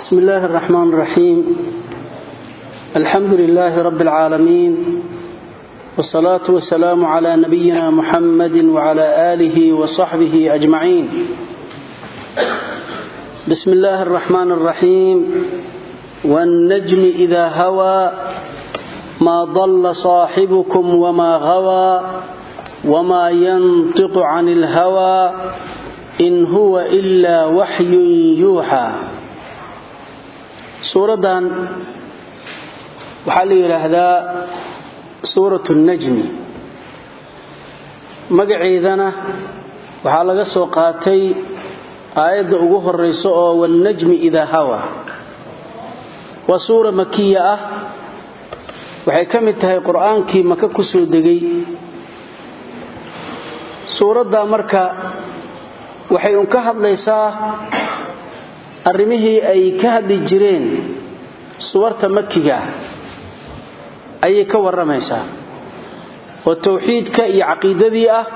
بسم الله الرحمن الرحيم الحمد لله رب العالمين والصلاة والسلام على نبينا محمد وعلى آله وصحبه أجمعين بسم الله الرحمن الرحيم والنجم إذا هوى ما ضل صاحبكم وما غوى وما ينطق عن الهوى إن هو إلا وحي يوحى suuradan waxaa la yiraahdaa suuratul najmi magaceedana waxaa laga soo qaatay aayada ugu horeyso oo wan najmi idha hawa wa suura makkiya ah waxay kamid tahay quraankii maka ku soo degay suurada marka waxay ka hadlaysaa arrimihii ay ka hadli jireen suwarta makkiga ayay ka waramaysaa oo tawxiidka iyo aqeedadii ah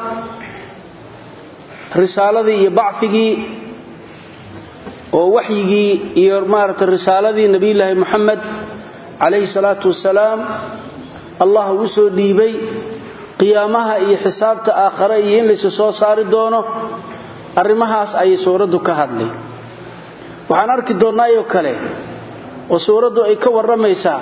risaaladii iyo bacfigii oo waxyigii iyo maarta risaaladii nabi ilaahi Muhammad alayhi salatu wasalaam Allah uu soo dhiibay qiyaamaha iyo xisaabta aakhira iyo in la soo saari doono arrimahaas ay suuradu ka hadlay waxaan arki doonaa kale oo suuradu ay ka waramaysaa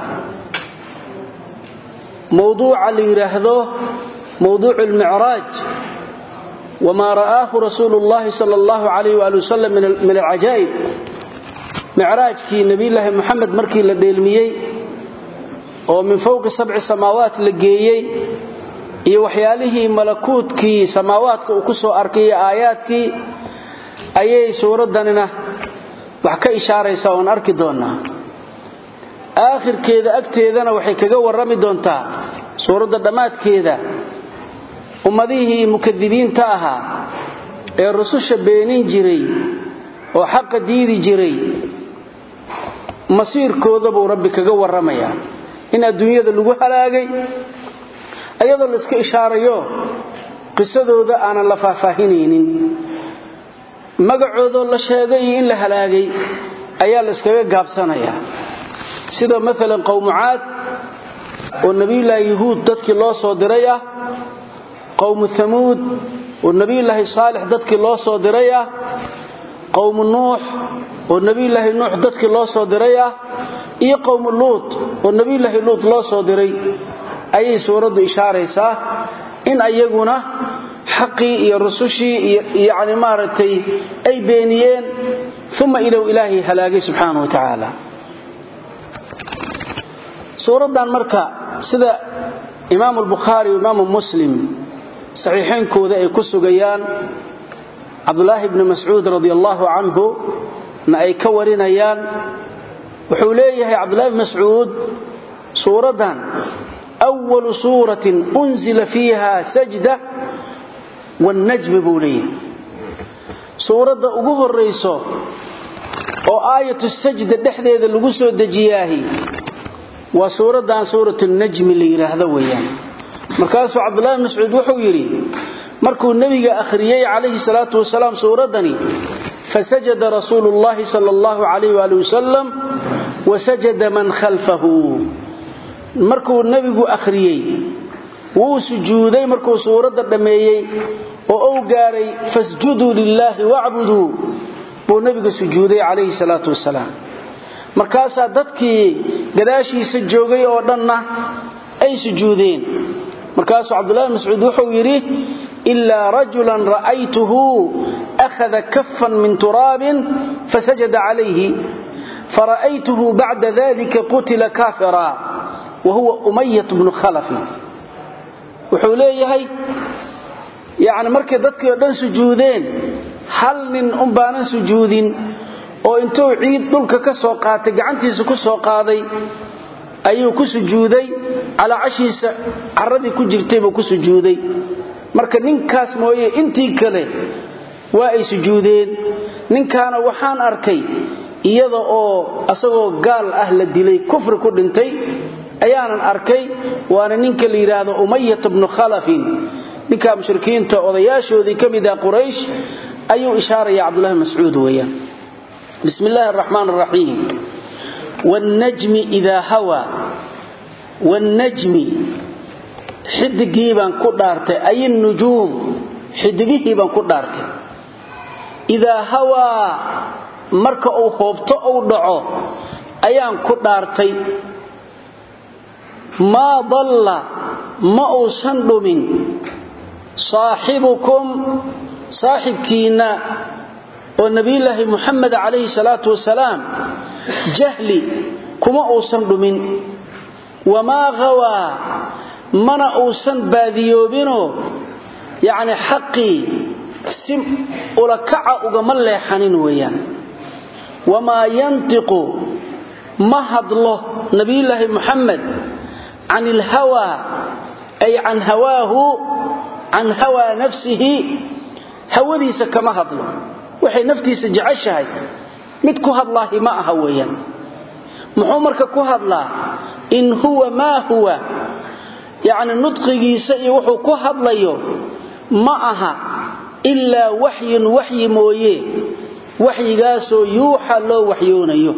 mawduuca la yiraahdo mawduuc al-mi'raj wama ra'ahu rasulullah sallallahu alayhi wa sallam min al-ajaib mi'rajki nabi ilaahi Muhammad markii la dheelmiyay oo min fawqi sab'i samaawaat la geeyay iyo waxyaalihii malakuutkii samaawaadka uu ku soo arkay aayaadkii ayay suuradanina wax ka ishaaraysa oo arki doona aakhirkeeda agteedana waxay kaga warami doontaa suurada dhamaadkeeda ummadihii mukadibiinta ahaa ee rususha beenin jiray oo xaq diidi jiray masiirkooda buu rabbi kaga waramaya in adduunyada lagu halaagay ayadoo la iska ishaarayo qisadooda aan la faahfaahinaynin magacooda la sheegay in la halaagay ayaa la iskaga gaabsanaya sida mesela qawm aad oo nabi ilaahi yahuud dadkii loo soo diray ah qawm thamud oo nabi ilaahi saalix dadkii loo soo diray ah qawm nuux oo nabi ilaahi nuux dadkii loo soo diray ah iyo qawm luut oo nabi ilaahi luut loo soo diray ayay suuradu ishaaraysaa in ayaguna حقي يا رسوشي يعني مارتي أي بينيين ثم إلى إلهي هلاقي سبحانه وتعالى سورة دان مركا سيدا إمام البخاري وإمام مسلم صحيحين كوذا يكسو قيان عبد الله بن مسعود رضي الله عنه ما أي كورين أيان وحوليه عبد الله بن مسعود سورة دان أول سورة أنزل فيها سجدة والنجم بولي سورة أقوه الرئيسة وآية السجدة دحدة اللي قصوا الدجياهي وسورة دان سورة النجم اللي يرهدويا مركز عبد الله بن مسعود وحويري مركو النبي أخريي عليه الصلاة والسلام سورة داني فسجد رسول الله صلى الله عليه وآله وسلم وسجد من خلفه مركو النبي أخريي وسجودي مركو سورة دميي oo gaaray fasjudu lillahi wa'budu buu nabiga sujuuday alayhi salatu wasalaam markaas dadkii gadaashiisa joogay oo dhanna ay sujuudeen markaas Abdullah Mas'ud wuxuu yiri illa rajulan ra'aytuhu akhadha kaffan min turabin fasajada alayhi fara'aytuhu ba'da dhalika qutila kafira wa huwa Umayyah ibn Khalaf wuxuu leeyahay يعني markay dadkii oo dhan sujuudeen hal nin baanan sujuudin oo intuu ciid dhulka ka soo qaatay gacantiisa ku soo qaaday ayuu ku sujuuday ala ashiisa aradii ku jirtay buu ku sujuuday marka ninkaas mooyee intii kale waa ay sujuudeen ninkaana waxaan arkay iyada oo asagoo gaal ah la dilay kufri ku dhintay ayaanan arkay waana ninka la yiraahdo Umayyah ibn Khalaf ninka mushrikiinta odayaashoodii kamid ah Quraysh ayuu ishaaraya Abdullah Mas'ud weeyaan بسم الله الرحمن الرحيم والنجم إذا هوى والنجم حدقي بان كدارته أي النجوم حدقيه بان كدارته إذا هوى مركا أو خوفته أو دعو أيان كدارتي ما ضل ما أوسند من صاحبكم صاحب كينا والنبي الله محمد عليه الصلاة والسلام جهلي كما أوسند من وما غوى من أوسند باذيوبينو يعني حقي سم ولكع أغمال ليحانين ويان وما ينطق مهد له نبي الله محمد عن الهوى أي عن هواه عن هوى نفسه هوديس كما هدله وحي نفتيس جعشها متكو هدله ما هويا محمرك كو هدله إن هو ما هو يعني نطقه سئي وحو كو هدليه معها إلا وحي مويه وحي قاسو يوحى له وحيونه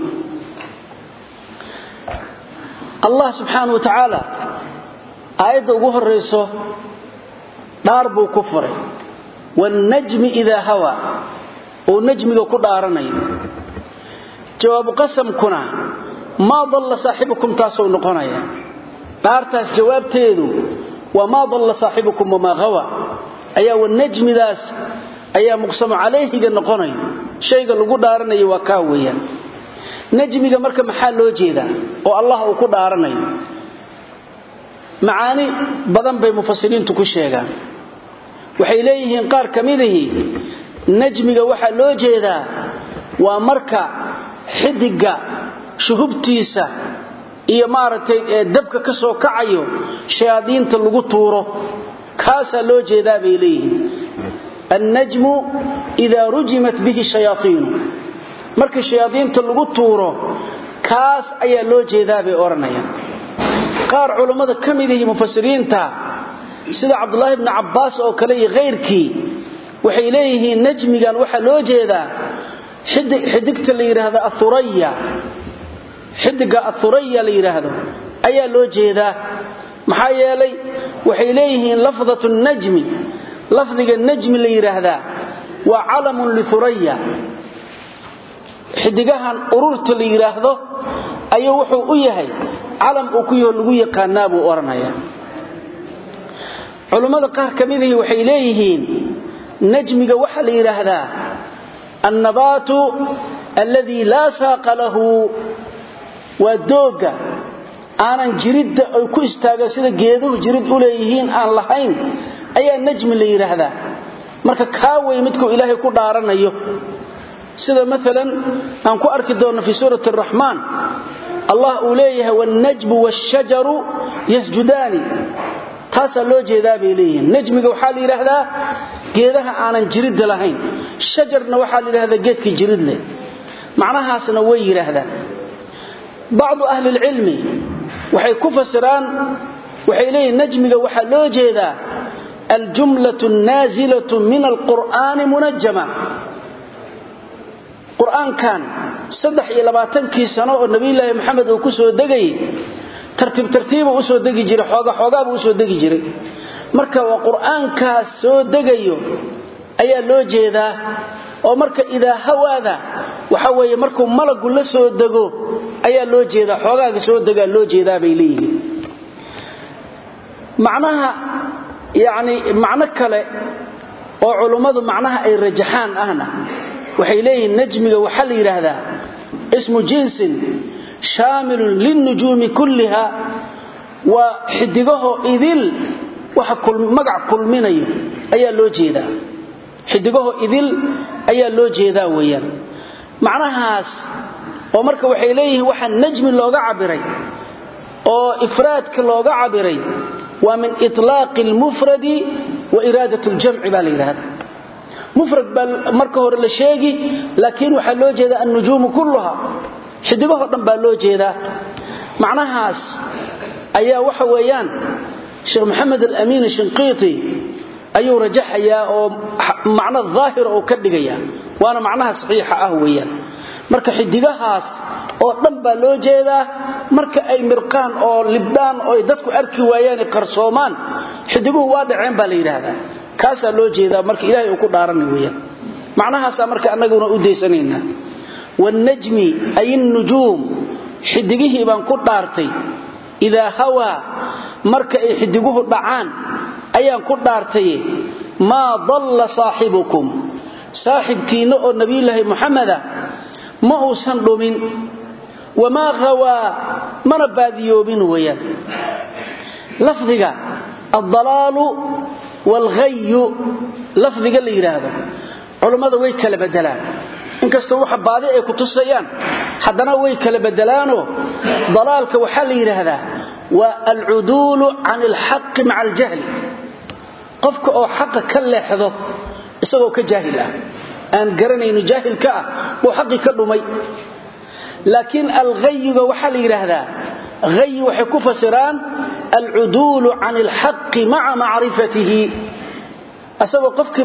الله سبحانه وتعالى آيات ugu horeyso dhaar buu ku furay والنجم إذا هوى ونجمه ku dhaaranayo jawaab qasamkuna ma dalla saaxibukum taasoo noqonaya dhaartaas jawaabteedu وما ضل صاحبكم وما غوى أي والنجم ذاس أي مقسم عليه نقني شيء لو دارني وكاويا نجمي marka maxaa loo jeeda oo Allah uu ku dhaaranay macaani badan bay mufassiriintu ku sheegaan waxay leeyihiin qaar kamidii najmiga waxa loo jeedaa waa marka xidiga shuhubtiisa iyo maartay dabka ka soo kacayo shayaadiinta lagu tuuro kaasa loo jeedaa bay leeyihiin النجم إذا رجمت به الشياطين marka shayaadiinta lagu tuuro kaas ayaa loo jeedaa bay oranayaan qaar culimada kamidii mufassiriinta sida Abdullah ibn Abbas oo kale iyo qeyrkii waxay leeyihiin najmigan waxa loo jeedaa xidigta la yiraahdo athuraya xidiga athuraya la yiraahdo ayaa loo jeedaa maxaa yeelay waxay leeyihiin lafdatu najmi lafdiga najmi la yiraahdo waa calamun li thuraya xidigahan ururta la yiraahdo ayuu wuxuu u yahay calam uu ku yahay lagu yaqaanaa buu oranaya culimada qaar kamidii waxay leeyihiin najmiga waxa la yiraahdaa annabatu alladhi la saqa lahu wa dooga aanan jirid ay ku istaaga sida geeduhu jirid u leeyihiin aan lahayn ayaa najmi la yiraahdaa marka kaaway midku ilaahay ku dhaaranayo sida مثلا aan ku arki doono fi suurati ar-rahman Allah uu leeyahay wan najmu wash-shajaru yasjudani taasa loo jeedaa bay leeyihiin najmiga waxa la yiraahdaa geedaha aanan jirid lahayn shajarna waxa la yiraahdaa geedka jirid leh macnahaasna way yiraahdaan بعض اهل العلم waxay ku fasiraan waxay leeyihiin najmiga waxa loo jeedaa الجملة النازلة من القرآن منجمة قرآن كان 23 سنة oo nabi ilaahay maxamed uu ku soo dagay tartiib uu soo dagi jiray xoogaa uu soo dagi jiray marka waa quraankaas soo dagayo ayaa loo jeedaa oo marka ida hawaada waxa weeye markuu malagu la soo dago ayaa loo jeedaa xoogaaga soo daga loo jeedaa bay leeyihiin macnaha yaani macna kale oo culimadu macnaha ay rajaxaan ahna waxay leeyihiin najmiga waxa la yiraahdaa ismu jinsin shaamil lin-nujumi kullaha wa xidigaho idil waxa magac kulminayo ayaa loo jeedaa xidigaho idil ayaa loo jeedaa weeyaan macnahaas oo marka waxay leeyihiin waxa najmi looga cabiray oo ifraadka looga cabiray wa min itlaaq al-mufrad wa iraadatu al-jam' bal yiraahdaa مفرد marka hore la sheegi laakiin waxa loo jeedaa an-nujum kullaha xidigaha dhan baa loo jeedaa macnahaas ayaa waxa weeyaan Sheikh Muhammad al-Amin al-Shinqiti ayuu rajaxaya oo macna dhaahir oo ka dhigaya waana macnaha saxiixa ah weeyaan marka xidigahaas oo dhan baa loo jeedaa marka ay mirqaan oo libdaan oo dadku arki waayaan qarsoomaan xidiguhu waa dhaceen baa la yiraahdaa kaasa loo jeedaa marka ilaahay uu ku dhaaranay weeyaan macnahaas marka annaguna u deesanayna wan najmi ay an-nujum xidigihi baan ku dhaartay ida hawa marka ay xidiguhu dhacaan ayaan ku dhaartay ma dalla saahibukum saahibkiina oo nabiyullaahi muhammada ma uusan dhumin wama ghawa mana baadiyoobin weeyaan lafdiga ad-dalalu wal ghayy lafdiga la yiraahdo culimada way kala bedelaan inkastoo waxa baadi ay ku tusayaan hadana way kala bedelaano dalaalka waxa la yiraahdaa wa al-udul 'an al-haqq ma'a al-jahl qofka oo xaqa ka leexdo isagoo ka jaahil ah aan garanayno jaahilka ah oo xaqi ka dhumay laakiin al-ghayga waxa la yiraahdaa ghay waxa ku fasiraan al-udul 'an al-haqq ma'a ma'rifatihi asagoo qofka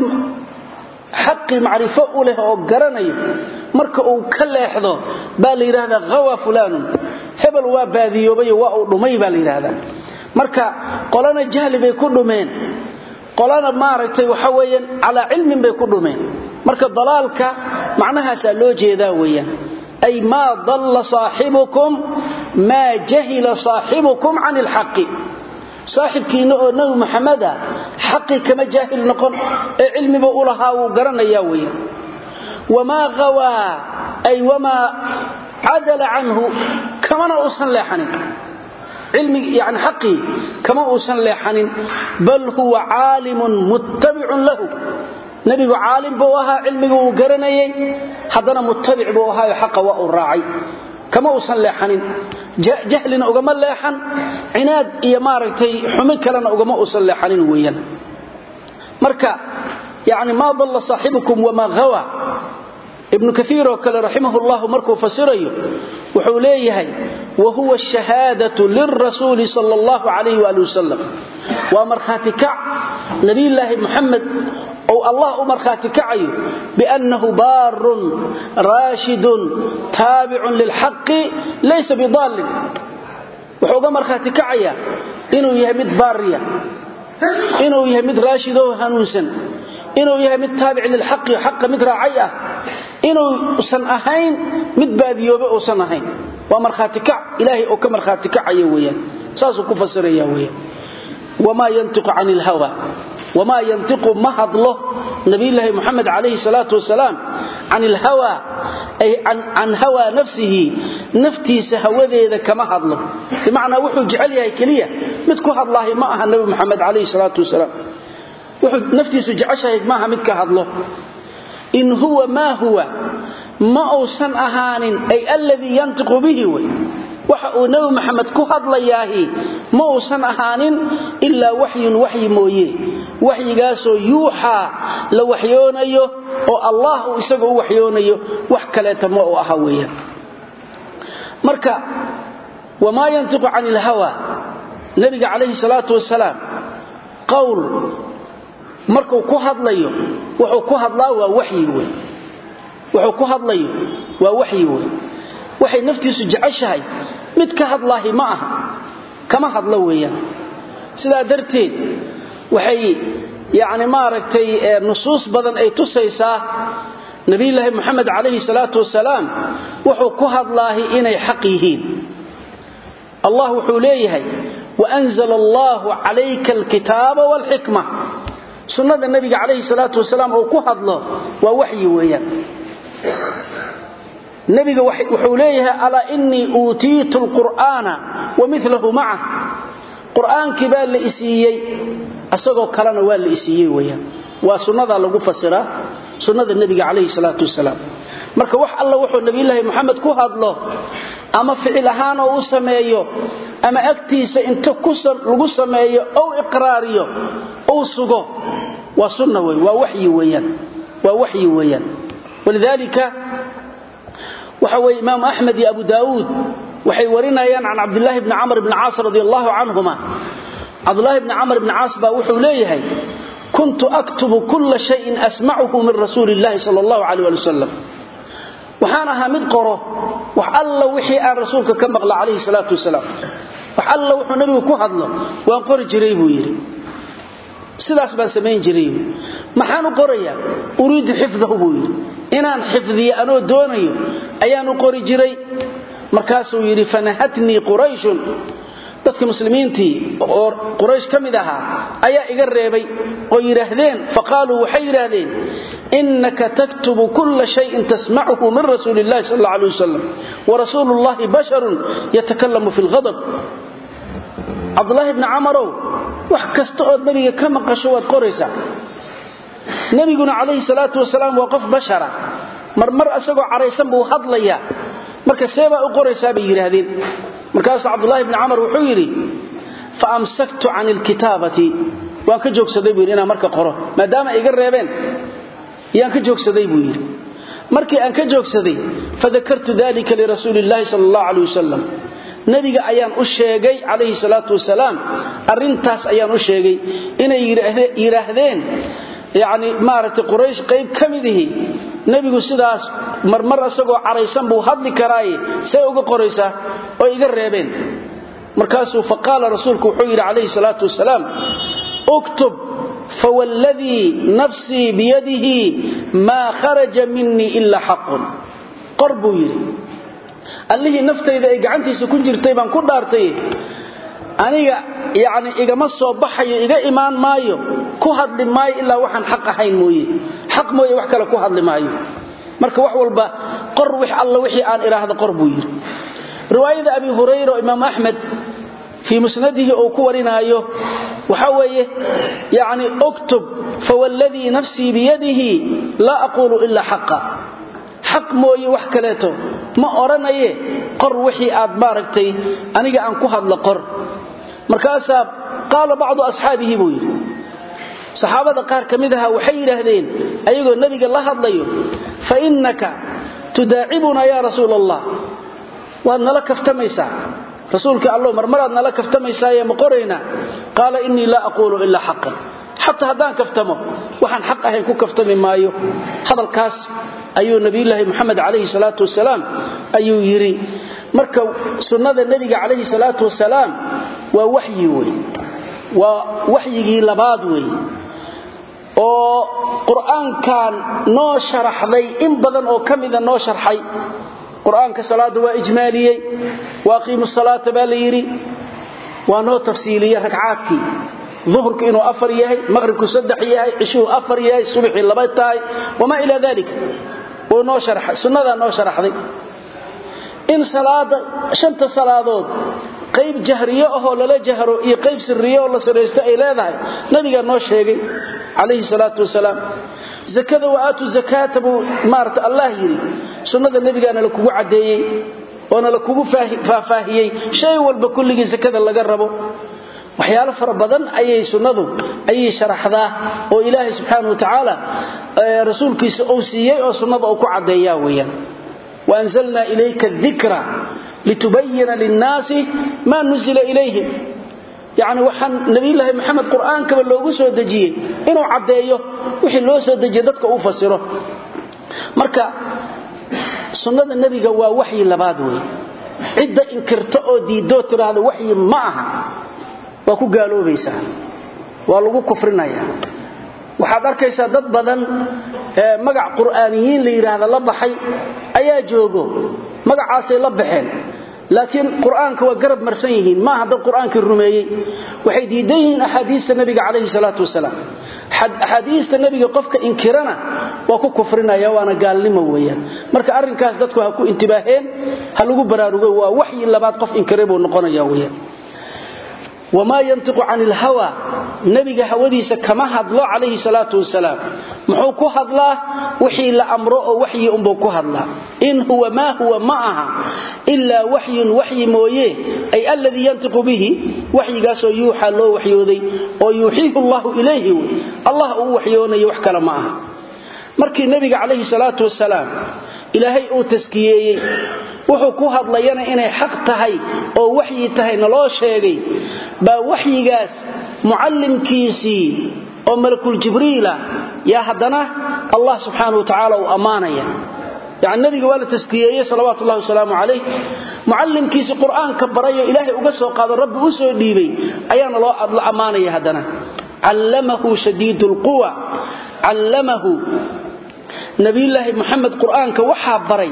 حقي معرفة له أو قرني مرك أو كلاحظه بالي هذا غوى فلان هبل وباذي يبي وأضمي بالي هذا مرك قلنا الجهل بيكون مين قلنا ما رأيته وحويا على علم بيكون مين مرك ضلالك معناها سألوجي ذاويا أي ما ضل صاحبكم ما جهل صاحبكم عن الحق صاحبكي نو محمد حقي كما جاهل نقول علمي بقولها وقرنا ياوي وما غوى أي وما عدل عنه كما أوصل لحنين علمي يعني حقي كما أوصل لحنين بل هو عالم متبع له نبي عالم بوها علمي وقرنا حضنا متبع بوها حق وأراعي كما وصل لحنين جهلنا وقما لحن عناد إيا مارتي حميك لنا وقما وصل لحنين ويانا مركا يعني ما ضل صاحبكم وما غوى ابن كثير وكال رحمه الله مركو فسريه وحوليه وهو الشهادة للرسول صلى الله عليه وآله وسلم ومرخاتك نبي الله محمد أو الله أمرخاتك عيه بأنه بار راشد تابع للحق ليس بضال وحوض أمرخاتك عيه إنه يهمد باريا إنه يهمد راشد وهنوسا إنه يهمد تابع للحق وحق مدرعيه إنه سنأهين مدباديوب أو سنأهين ومرخاتك إلهي أو كمرخاتك عيويا ساسو كفسر يويا وما ينطق عن الهوى وما ينطق مهض له نبي الله محمد عليه الصلاة والسلام عن الهوى أي عن هوى نفسه نفتي سهوذي إذا كمهض له بمعنى وحو جعلها كلية متكوها الله معها النبي محمد عليه الصلاة والسلام وحو نفتي سجعشها معها متكوها له إن هو ما أوسن أهان أي الذي ينطق به وحو نبي محمد كهض لياهي ما أوسن أهان إلا وحي مويه وحي قاسو يوحى لوحيون أيه والله إساقه وحيون أيه وحكالة ماء أهوية مركا وما ينطق عن الهوى نبي عليه الصلاة والسلام قول markuu ku hadlayo wuxuu ku hadlaa waa wahyi weey wuxuu ku hadlayo waa wahyi weey waxay naftiisu jeceshahay mid ka hadlaahi ma aha kama hadla weeyaan sida darteed waxay yaani maaragtay nusuus badan ay tusaysaa nabi ilaahi maxamed kaleey salaatu wasalaam wuxuu ku hadlaahi inay xaq yihiin allah wuxuu leeyahay wa anzala allahu alayka alkitaaba wal hikma سنة النبي عليه الصلاة والسلام أو كهضله ووحي وياه النبي وحوليها ألا إني أوتيت القرآن ومثله معه قرآن كبال لإسيي أساقوا كلانا والإسيي وياه وسنة الله فسره سنة النبي عليه الصلاة والسلام marka wax alla wuxuu nabi ilaahi maxamed ku hadlo ama ficil ahaan oo sameeyo ama agtiisa inta ku lagu sameeyo oo iqraariyo oo sugo waa sunna way waa wahyi weeyaan walidalika waxa way imaam ahmed iyo abu daawud waxay warinayaan aan abdullah ibn amr ibn aas radiyallahu anhuma abdullah ibn amr ibn aas baa wuxuu leeyahay كنت أكتب كل شيء أسمعه من رسول الله صلى الله عليه وسلم waxaan ahaa mid qoro wax alla wixii aan rasuulka ka maqla calayhi salaatu wasalaam wax alla wuxuu nabigu ku hadlo waan qori jiray buu yiri sidaas baan sameyn jiray maxaan u qorayaa uriidu xifdahu buu yiri inaan xifdiyo anoo doonayo ayaan u qori jiray markaasuu yiri fanahatni quraysh dadka muslimiintii oo quraysh kamid ahaa ayaa iga reebay oo yiraahdeen faqaalu waxay yiraahdeen innaka taktubu kull shay'in tasma'uhu min rasuulillahi sallallahu alayhi wasallam wa rasuulullahi basharun yatakallamu fil ghadab Abdullah ibn Amr wax kasta oo nabiga ka maqasho waad qoraysaa nabiguna calayhi salaatu wasalaam waa qof bashara marmar asagoo careysan buu hadlaya marka seeba u qoraysaa bay yiraahdeen markaas Abdullah ibn Amr wuxuu yiri fa amsaktu 'an al-kitabati waan ka joogsaday buu inaan marka qoro maadaama iga reebeen yaan ka joogsaday buu yiri markii aan ka joogsaday fadakartu dalika li rasuulillahi sallallahu alayhi wasallam nabiga ayaan u sheegay calayhi salaatu wasalaam arintaas ayaan u sheegay inay yiraahdeen yaani maaragtay quraysh qayb kamidihi nabigu sidaas marmar asagoo careysan buu hadli karaay say uga qoraysaa oo iga reebeen markaasuu faqala rasuulku wuxuu yiri calayhi salaatu wasalaam uktub fawalladhi nafsi biyadihi ma kharaja minni illa haqqun qarbu yiri allihi naftayda ay gacantiisa ku jirtay baan ku dhaartay aniga yaani igama soo baxayo iga iimaan maayo ku hadli maayo illa waxaan xaq ahayn mooyee xaq mooyee wax kale ku hadli maayo marka wax walba qor wix alla wixii aan iraahdo qor buu yiri riwaayada abi hurayra imam ahmed fi musnadihi oo ku warinaayo waxa weeye yaani uktub fawalladhi nafsi biyadihi la aqulu illa haqqa xaq mooyee wax kaleeto ma oranaye qor wixii aad maaragtay aniga aan ku hadlo qor markaas qaala bacdu ashaabihi buu yiri saxaabada qaar kamidaha waxay yiraahdeen ayagoo nabiga la hadlayo fa innaka tudaa'ibuna ya rasuulallah wa nala kaftamaysa rasuulka allah marmaraad nala kaftamaysa ee ma qorayna qaala inni la aqulu illa haqqan hatta hadaan kaftamo waxaan xaq ahayn ku kaftami maayo hadalkaas ayuu nabiyullaahi maxamed calayhi salaatu wasalaam ayuu yiri marka sunnada nabiga calayhi salaatu wasalaam waa wahyi waa wahyigii labaad oo quraankan noo sharaxday in badan oo kamida noo sharxay quraanka salaada waa ijmaaliyay waa qiimus salaata baa la yiri waa noo tafsiiliyay rakacaadkii dhuhrku inuu 4 yahay maghribku 3 yahay cishuu 4 yahay subaxii 2 tahay wama ila dalika oo noo sharxay sunnada noo sharaxday in salaada shanta salaadood qayb jahriyo oo la jahro iyo qayb sirriyo oo la sareesto ay leedahay nabiga noo sheegay calayhi salaatu wasalaam zakada wa aatu zakata bu maarta allah yiri sunnada nabiga la kugu cadeeyay oo la kugu faahfaahiyay shay walba kulligii zakada laga rabo waxyaalo fara badan ayay sunnadu ayay sharaxdaa oo ilaahay subhanahu wa ta'ala rasuulkiisa oo siiyay oo sunnada oo ku cadeeyaa weeyaan wa anzalna ilayka dhikra litubayyana lin-nasi ma nuzila ilayhim يعني waxaan nabi ilaahay maxamed quraanka loogu soo dajiyay inuu cadeeyo wixii loo soo dajiyay dadka uu fasiro marka sunnada nabiga waa wahyi labaad cidda inkirto oo diido tiraahdo wahyi ma aha waa ku gaaloobaysaa waa lagu kufrinaya waxaad arkaysaa dad badan magac quraaniyiin la yiraahdo la baxay ayaa joogo magacaasay la baxeen laakiin quraanka waa garab marsan yihiin ma aha dad quraanka rumeeyay waxay diidayeen ahadiista nabiga calayhi salaatu wasalaam ahadiista nabiga qofka inkirana waa ku kufrinaya waana gaalnimo weeyaan marka arinkaas dadku ha ku intibaaheen ha lagu baraarugo waa wahyi labaad qof inkiray buu noqonayaa weeyaan وما ينطق عن الهوى نبي هوديس كما هدلو عليه الصلاة والسلام محو كهدلا وحي لأمره وحي أمبو كهدلا إن هو ما هو معها إلا وحي مويه أي الذي ينطق به وحي قاسو يوحى له وحيودي ويوحيه الله إليه الله وحيونه يوحكل معها مركي النبي عليه الصلاة والسلام إلهي أو تسكيي wuxuu ku hadlayana inay xaq tahay oo wahyi tahay naloo sheegay ba wahyigaas muallimkiisi oo malakul jibriila ya hadana Allah subhanahu wa ta'ala uu amaanaya يعني النبي قال تسكيه صلوات الله وسلامه عليه معلم كيس قرآن كبريه إلهي أقصه قال الرب أسوء ديبي أيان الله أماني هدنا علمه شديد القوى علمه نبي الله محمد قرآن كوحى بري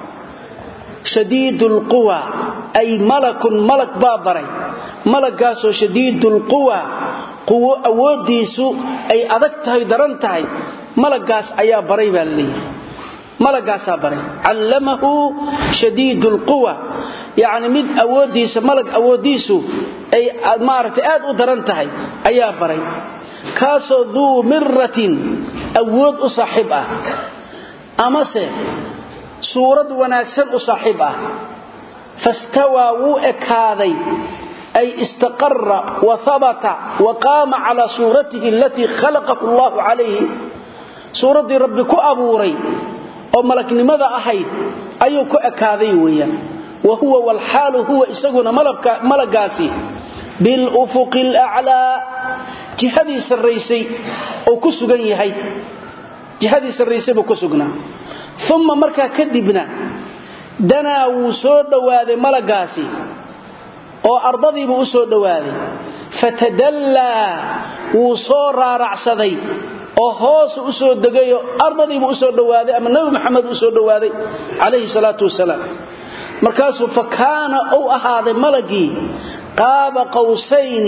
شديد القوى أي ملك بابري ملك قاسو شديد القوى قوة أوديسو أي أذكتها درنتها ملك قاس أيا بري باللي ملك قاسا بري علمه شديد القوى يعني مد أوديس ملك أوديسو أي مارت آد درنتها أيا بري كاسو ذو مرة أود أصاحبه أمسه سورة وناكسن أصاحبه فاستوى وأكاذي أي استقر وثبت وقام على صورته التي خلقه الله عليه سورة ربك أبوري أو ملك لماذا أحيد أيك أكاذي ويا وهو والحال هو إسقنا ملكاتي بالأفق الأعلى جهدي الرئيسي أو كسجني هاي جهدي الرئيسي بكسجنا ثم مركا كذبنا دنا وسود وهذا ملكاسي أو أرضي بوسود وهذا فتدلى وصار رعصدي أو هوس أسود دقيو أرضي بوسود وهذا أما النبي محمد أسود وهذا عليه الصلاة والسلام مركاسه فكان أو هذا ملكي قاب قوسين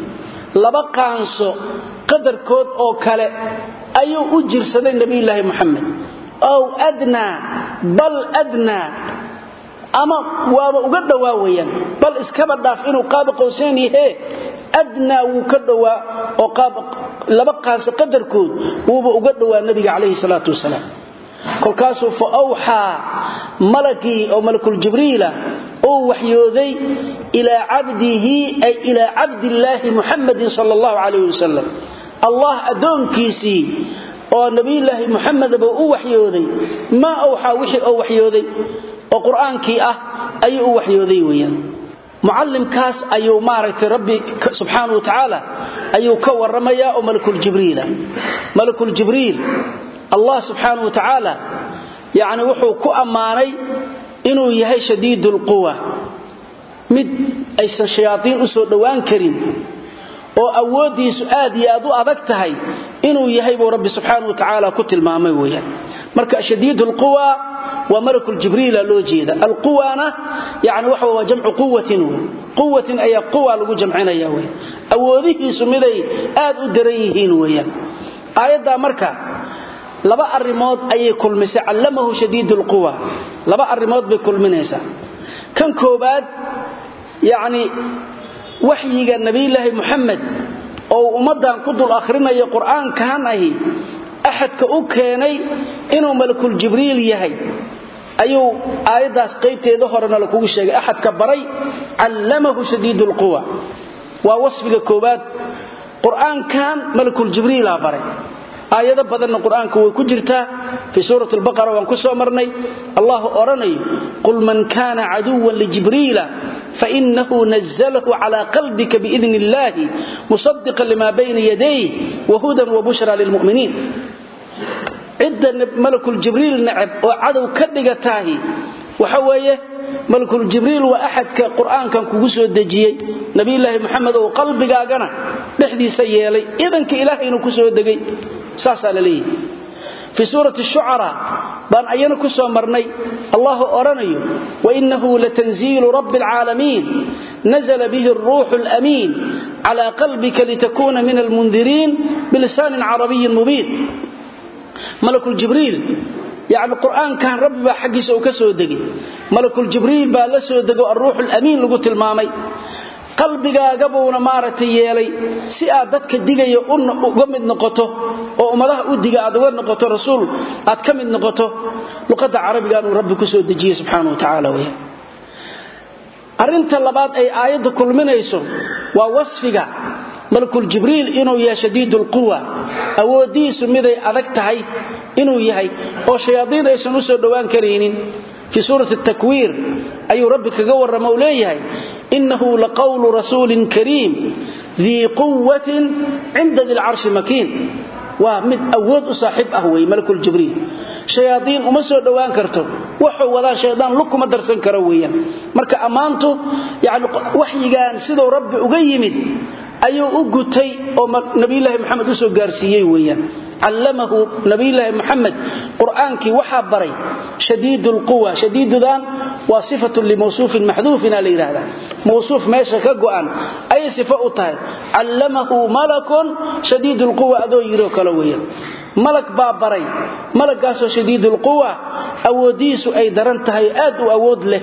لبقانسو قدر كود أو كلا أيو أجر سنة نبي الله محمد أو أدنى بل أدنى أما وقد واويا بل اسكبر دافئنه قاب قوسين هي أدنى وقد وقاب لبقانسو قدر كود وقد النبي عليه الصلاة والسلام كل كاسو فأوحى ملكي أو ملك الجبريل أو وحيوذي إلى عبده أي إلى عبد الله محمد صلى الله عليه وسلم الله أدون كيسي أو نبي الله محمد أو وحيوذي ما أوحى وحي أو وحيوذي وقرآن كي أي أو وحيوذي ويا معلم كاس أيو مارك ربي سبحانه وتعالى أيو كور رميا أو ملك الجبريل الله سبحانه وتعالى يعني وحو كأماني إنه يهي شديد القوة مد أيس الشياطين أسود دوان كريم وأودي سؤاد يادو أذكتهي إنه يهي ربي سبحانه وتعالى كتل مامويا مركا شديد القوة وملك الجبريل لوجيدا القوة يعني وحو جمع قوة أي قوة لو جمعنا ياوي أوديه سمدي آد أدريهين ويا آيات مركا لبا الرماد أي كل مسا علمه شديد القوى لبا الرماد بكل منيسا كان كوباد يعني وحي النبي الله محمد أو أمدان قد الآخرين يا قرآن كان أحد كأوكيني إنه ملك الجبريل يهي أيو آيات قيبت ظهرنا لكم الشيء أحد كبري علمه شديد القوى ووصف الكوباد قرآن كان ملك الجبريل بري آيات بدلنا القرآن كوي كجرتا في سورة البقرة وانكسوا مرني الله أرني قل من كان عدوا لجبريل فإنه نزله على قلبك بإذن الله مصدقا لما بين يديه وهدى وبشرى للمؤمنين عدة ملك الجبريل نعب وعدو كدقتاهي وحويه ملك الجبريل وأحد كقرآن كان كوسو الدجيي نبي الله محمد وقلبك أغنى نحدي سيالي إذن كإلهي نكسو الدجي ساسا لليه في سورة الشعراء بان أينا كسو مرني الله أرني وإنه لتنزيل رب العالمين نزل به الروح الأمين على قلبك لتكون من المنذرين بلسان عربي مبين ملك الجبريل يعني القرآن كان رب حقي سو كسو دغي ملك الجبريل با لا سو دغو الروح الامين لو تلمامay qalbigaaga buuna maaratay yeelay si aad dadka digayo uga mid noqoto oo umadaha u diga aad uga noqoto rasuul aad ka mid noqoto luqada carabiga uu rabbi ku soo dejiyay subhanahu wa ta'ala way arinta labaad ay aayadu kulminayso waa wasfiga malakul jibriil inuu yahay shadiidul quwa awoodiisu miday adag tahay inuu yahay oo shayaadiin aysan u soo dhawaan kareenin في سورة التكوير أي ربك قور موليه إنه لقول رسول كريم ذي قوة عند ذي العرش مكين ومن أود صاحب أهوي ملك الجبريل shayaadiin uma soo dhawaan karto wuxuu wadaa shaydaan lukuma darsan karo weeyaan marka amaantu yaani waxyigaan sidoo rabbi uga yimid ayuu u gutay oo nabiyilaahi maxamed u soo gaarsiiyay weeyaan علمه نبي الله محمد قرآنك وحبري شديد القوة شديد ذان وصفة لموصوف محذوف لإرادة موصوف ماشا كقوان أي صفة أطهر علمه ملك شديد القوة أدو يروك لويا ملك بابري ملك قاسو شديد القوة أوديس أي درنتها أد وأود له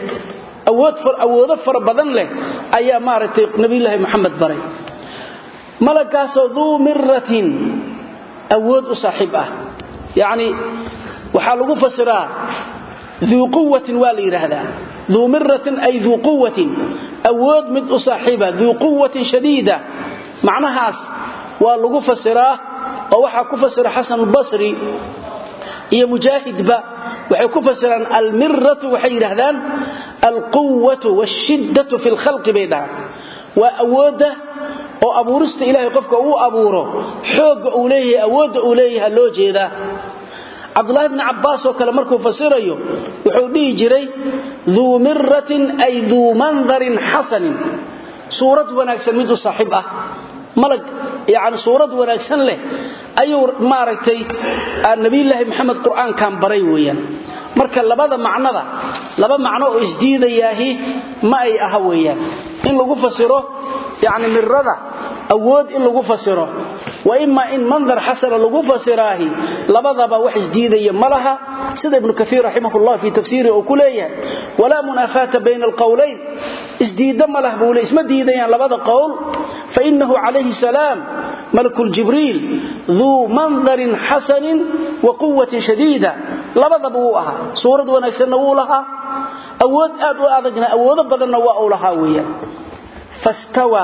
أود فر بدن له أي مارت نبي الله محمد بري ملك قاسو ذو مرة أود صاحبه يعني وحالو فسرا ذو قوة والي هذا ذو مرة أي ذو قوة أود من صاحبه ذو قوة شديدة معناها والو فسرا ووحا كفسر حسن البصري هي مجاهد با وحا كفسر المرة وحير هذان القوة والشدة في الخلق بينها وأوده oo abuurista ilaahay qofka uu abuuro xoog uu leeyahay awood uu leeyahay loo jeeda Abdullah ibn Abbas oo kale markuu fasirayo wuxuu dhigi jiray dhuu mirratin ay dhuu manzarin hasan suurad wanaagsan mid u saaxiib ah malag yaani suurad wanaagsan leh ayuu maaragtay nabiyilaahi maxamed quraan kan baray weeyaan marka laba macno oo isdiidayaahi ma ay aha weeyaan in lagu fasiro يعني من رضا أود إن لغو فسره وإما إن منظر حسن لغو فسراه لبضب وحش ديدة يملها سيد ابن كثير رحمه الله في تفسيره أكليه ولا منافاة بين القولين اسديد مله بولي اسم ديدة يعني لبضب قول فإنه عليه السلام ملك الجبريل ذو منظر حسن وقوة شديدة لبضب وها صورة ونكسنه لها أود أدو أذجنا أود بدنا وأولها ويا فاستوى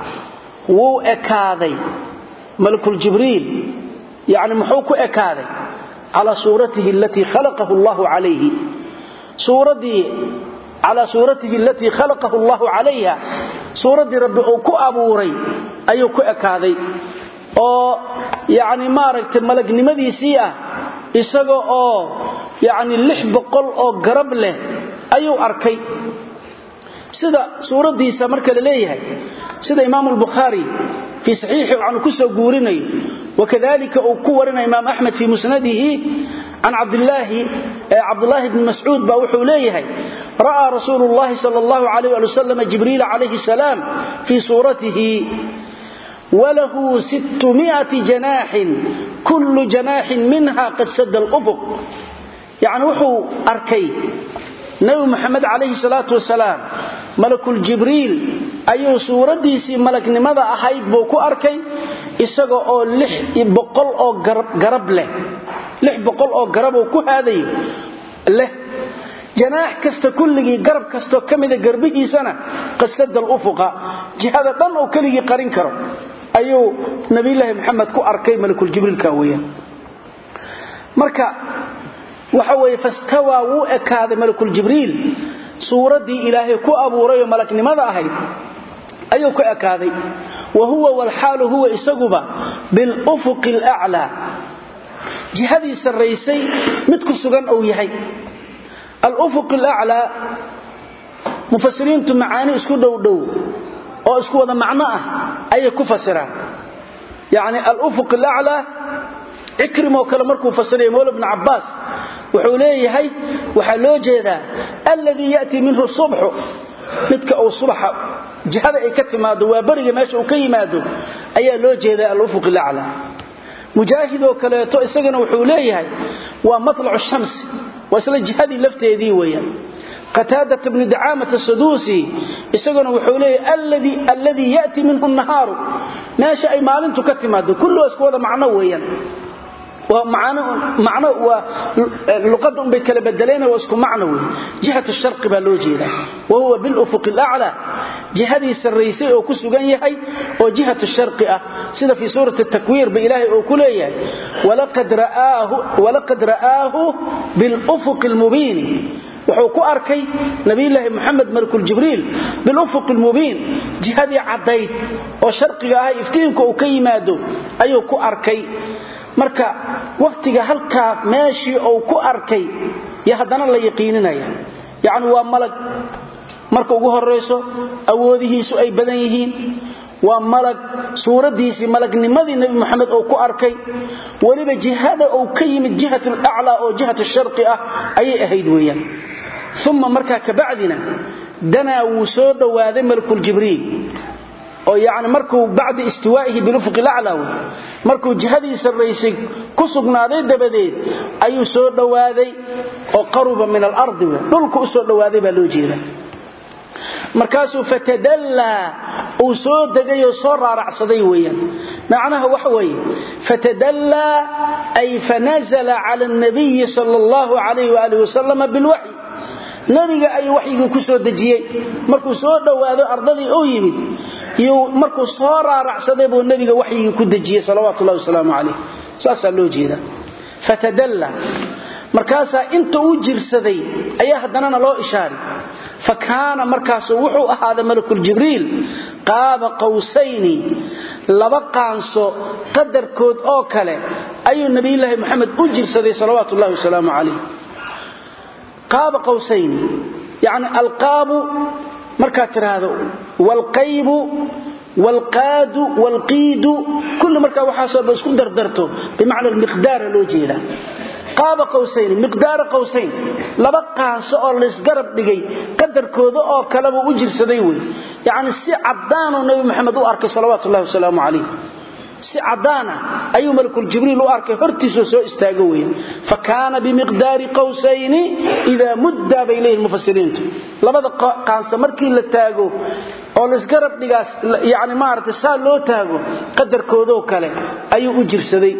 وأكاذي ملك الجبريل يعني محوك أكاذي على صورته التي خلقه الله عليه على صورته التي خلقه الله عليها صورة ربي أوكو أبوري أيوكو أكاذي يعني ماركت ملك نمدي سيئة إساقو يعني اللحب قل قرب له أيو أركي sida suuradiisa marka la leeyahay sida Imam al-Bukhari fi sahihi aan ku soo guurinay wakadalika uu ku warinay Imam Ahmad fi musnadihi an Abdullah ibn Mas'ud ba wuxuu leeyahay ra'a Rasulullah sallallahu alayhi wa sallam Jibril alayhi salam fi suratihi وله 600 جناح كل جناح منها قد سد الأفق يعني وحو أركي نبي محمد عليه الصلاة والسلام ملك الجبريل أيو سورديسي ملك نماذا أحايد بوكو أركي إساقو أو لح بقل أو قرب له لح بقل أو قرب وكو هذه له جناح كست كله قرب كستو كمذا قربه سنة قد سد الأفق جهاز دان أو كله قرين كرو أيو نبي الله محمد كو أركي ملك الجبريل كاويا مركا وحوي فاستوى وأكاد ملك الجبريل سوردي إلهي كو أبوري ملك لماذا أهيد أيو كو أكادي وهو والحال هو إساقب بالأفق الأعلى جهدي سريسي متكو سغان أو يحي الأفق الأعلى مفسرين تمعاني اسكو دو أو اسكو هذا معناه أي كفسران يعني الأفق الأعلى اكرمه وكلمركم فسرين مولى ابن عباس وحوليه هي وحلو جيدا الذي يأتي منه الصبح متك أو صبح جهد أي كتماده وبرق ماشي وكيماده أي لو جيدا الأفق الأعلى مجاهد وكلاته إساقنا وحوليه هي ومطلع الشمس وإسلا جهدي لفته ذي ويا قتادة بن دعامة السدوسي إساقنا وحوليه الذي يأتي منه النهار ماشي أي مالين تكتماده كله أسكوه معنى ويا ومعنى ولقد بكلا بدلين واسكو معنوي جهة الشرق بالوجيدة وهو بالأفق الأعلى جهة السريسي أو كسوغان يحي وجهة الشرق سيدة في سورة التكوير بإلهي أو كليه ولقد رآه بالأفق المبين وحوكو أركي نبي الله محمد ملك الجبريل بالأفق المبين جهة عديد وشرق هاي افتينكو وكيمادو أيوكو أركي marka waqtiga halka meeshii uu ku arkay ya hadana la yaqiininaya yaani waa malag marka ugu horeyso awoodihiisu ay badan yihiin waa malag suuradiisi malagnimadii nabi maxamed oo ku arkay waliba jihada oo ka yimid jihatul a'la oo jihatul sharqi ah ayay ahayd weeyaan thumma marka ka bacdina dana wuu soo dhawaaday malakul jibriil oo yaani markuu bacda istiwaa'ihi bil ufuq al-a'la markuu jihadiisa raysay ku sugnaaday dabadeed ayuu soo dhawaaday oo qaruba min al-ard dhulku soo dhawaaday baa loo jeedaa markaasuu fatadalla oo soo degay oo soo raaracsaday weeyaan macnaha waxa weeye fatadalla ay fanazala ala an-nabiy sallallahu alayhi wa alihi wasallam bil wahy nabiga ay wahyiga ku soo dajiyay markuu soo dhawaado ardadii oo yimid iyo markuu soo raaracsaday buu nabiga wahyiga ku dajiyay sallallahu alayhi wa sallam saasa loo jeeda fatadalla markaasa inta uu jirsaday ayaa hadana loo ishaaray فكان مركز وحو هذا ملك الجبريل قاب قوسين لبقانسو قدر كود اوكله اي النبي الله محمد اجر سدي صلوات الله وسلامه عليه قاب قوسين يعني القاب مركز هذا والقيب والقاد والقيد كل مركز وحاسب اسكو دردرته بمعنى المقدار لو جيدا قاب قوسين مقدار قوسين لبا قانسو oo la isgarab dhigay qadarkooda oo kala uu jirsaday way yaani si cadaan oo nabi maxamed uu arkay sallallahu alayhi wasallam si cadaana ayuu malakul jibriil u arkay hortiisa soo istaago way fakaana bimiqdaari qawsayn ida mudda bayleen mufassiriin labada qaanso markii la taago oo la isgarab dhigaas yaani maartay saa loo taago qadarkooda oo kale ayuu u jirsaday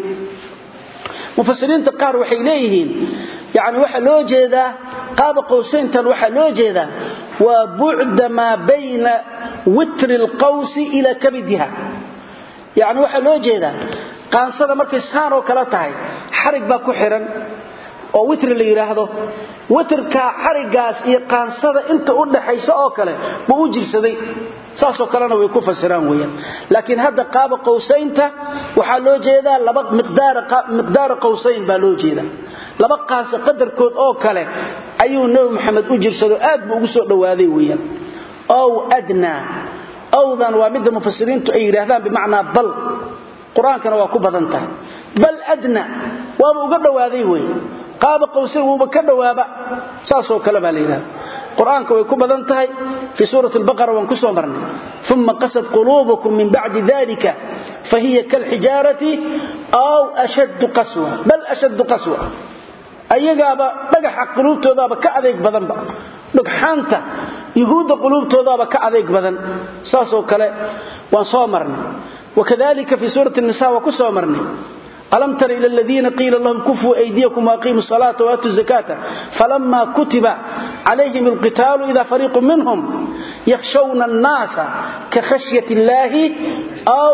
مفسرين تقار waxay leeyihiin yaani waxa loo jeeda qaab qowsayntan waxa loo jeeda waa bu'da ma bayna witr alqaws ila kabidha yaani waxa loo jeeda qaansada markay saan oo kala tahay xarig ba ku xiran oo witr la yiraahdo witrka xarigaas iyo qaansada inta u dhaxayso oo kale buu u jirsaday saasoo kalena way ku fasiraan weeyaan laakiin hadda qaab qowsaynta waxa loo jeedaa laba miqdaar qowsayn baa loo jeedaa laba qaas qadarkood oo kale ayuu nabi maxamed u jirsado aad buu ugu soo dhawaaday weeyaan oo adna awdan waa mid mufassiriintu ay yiraahdaan bimaana bal quraankana waa ku badan tahay bal adna waa uga dhawaaday weeyaan qaab qowsayn uu ka dhawaaba saasoo kale baa leeyahay قرآنك ويكون بدنتهي في سورة البقرة وانكسوا مرنا ثم قست قلوبكم من بعد ذلك فهي كالحجارة أو أشد قسوة بل أشد قسوة أيقابا بقح قلوبته ذابا كأذيك بدن بقحانته يهود قلوبته ذابا كأذيك بدن ساسو كلا وانصوا مرنا وكذلك في سورة النساء وكسوا مرنا ألم تر إلى الذين قيل لهم كفوا أيديكم وأقيموا الصلاة وآتوا الزكاة فلما كتب عليهم القتال إذا فريق منهم يخشون الناس كخشية الله أو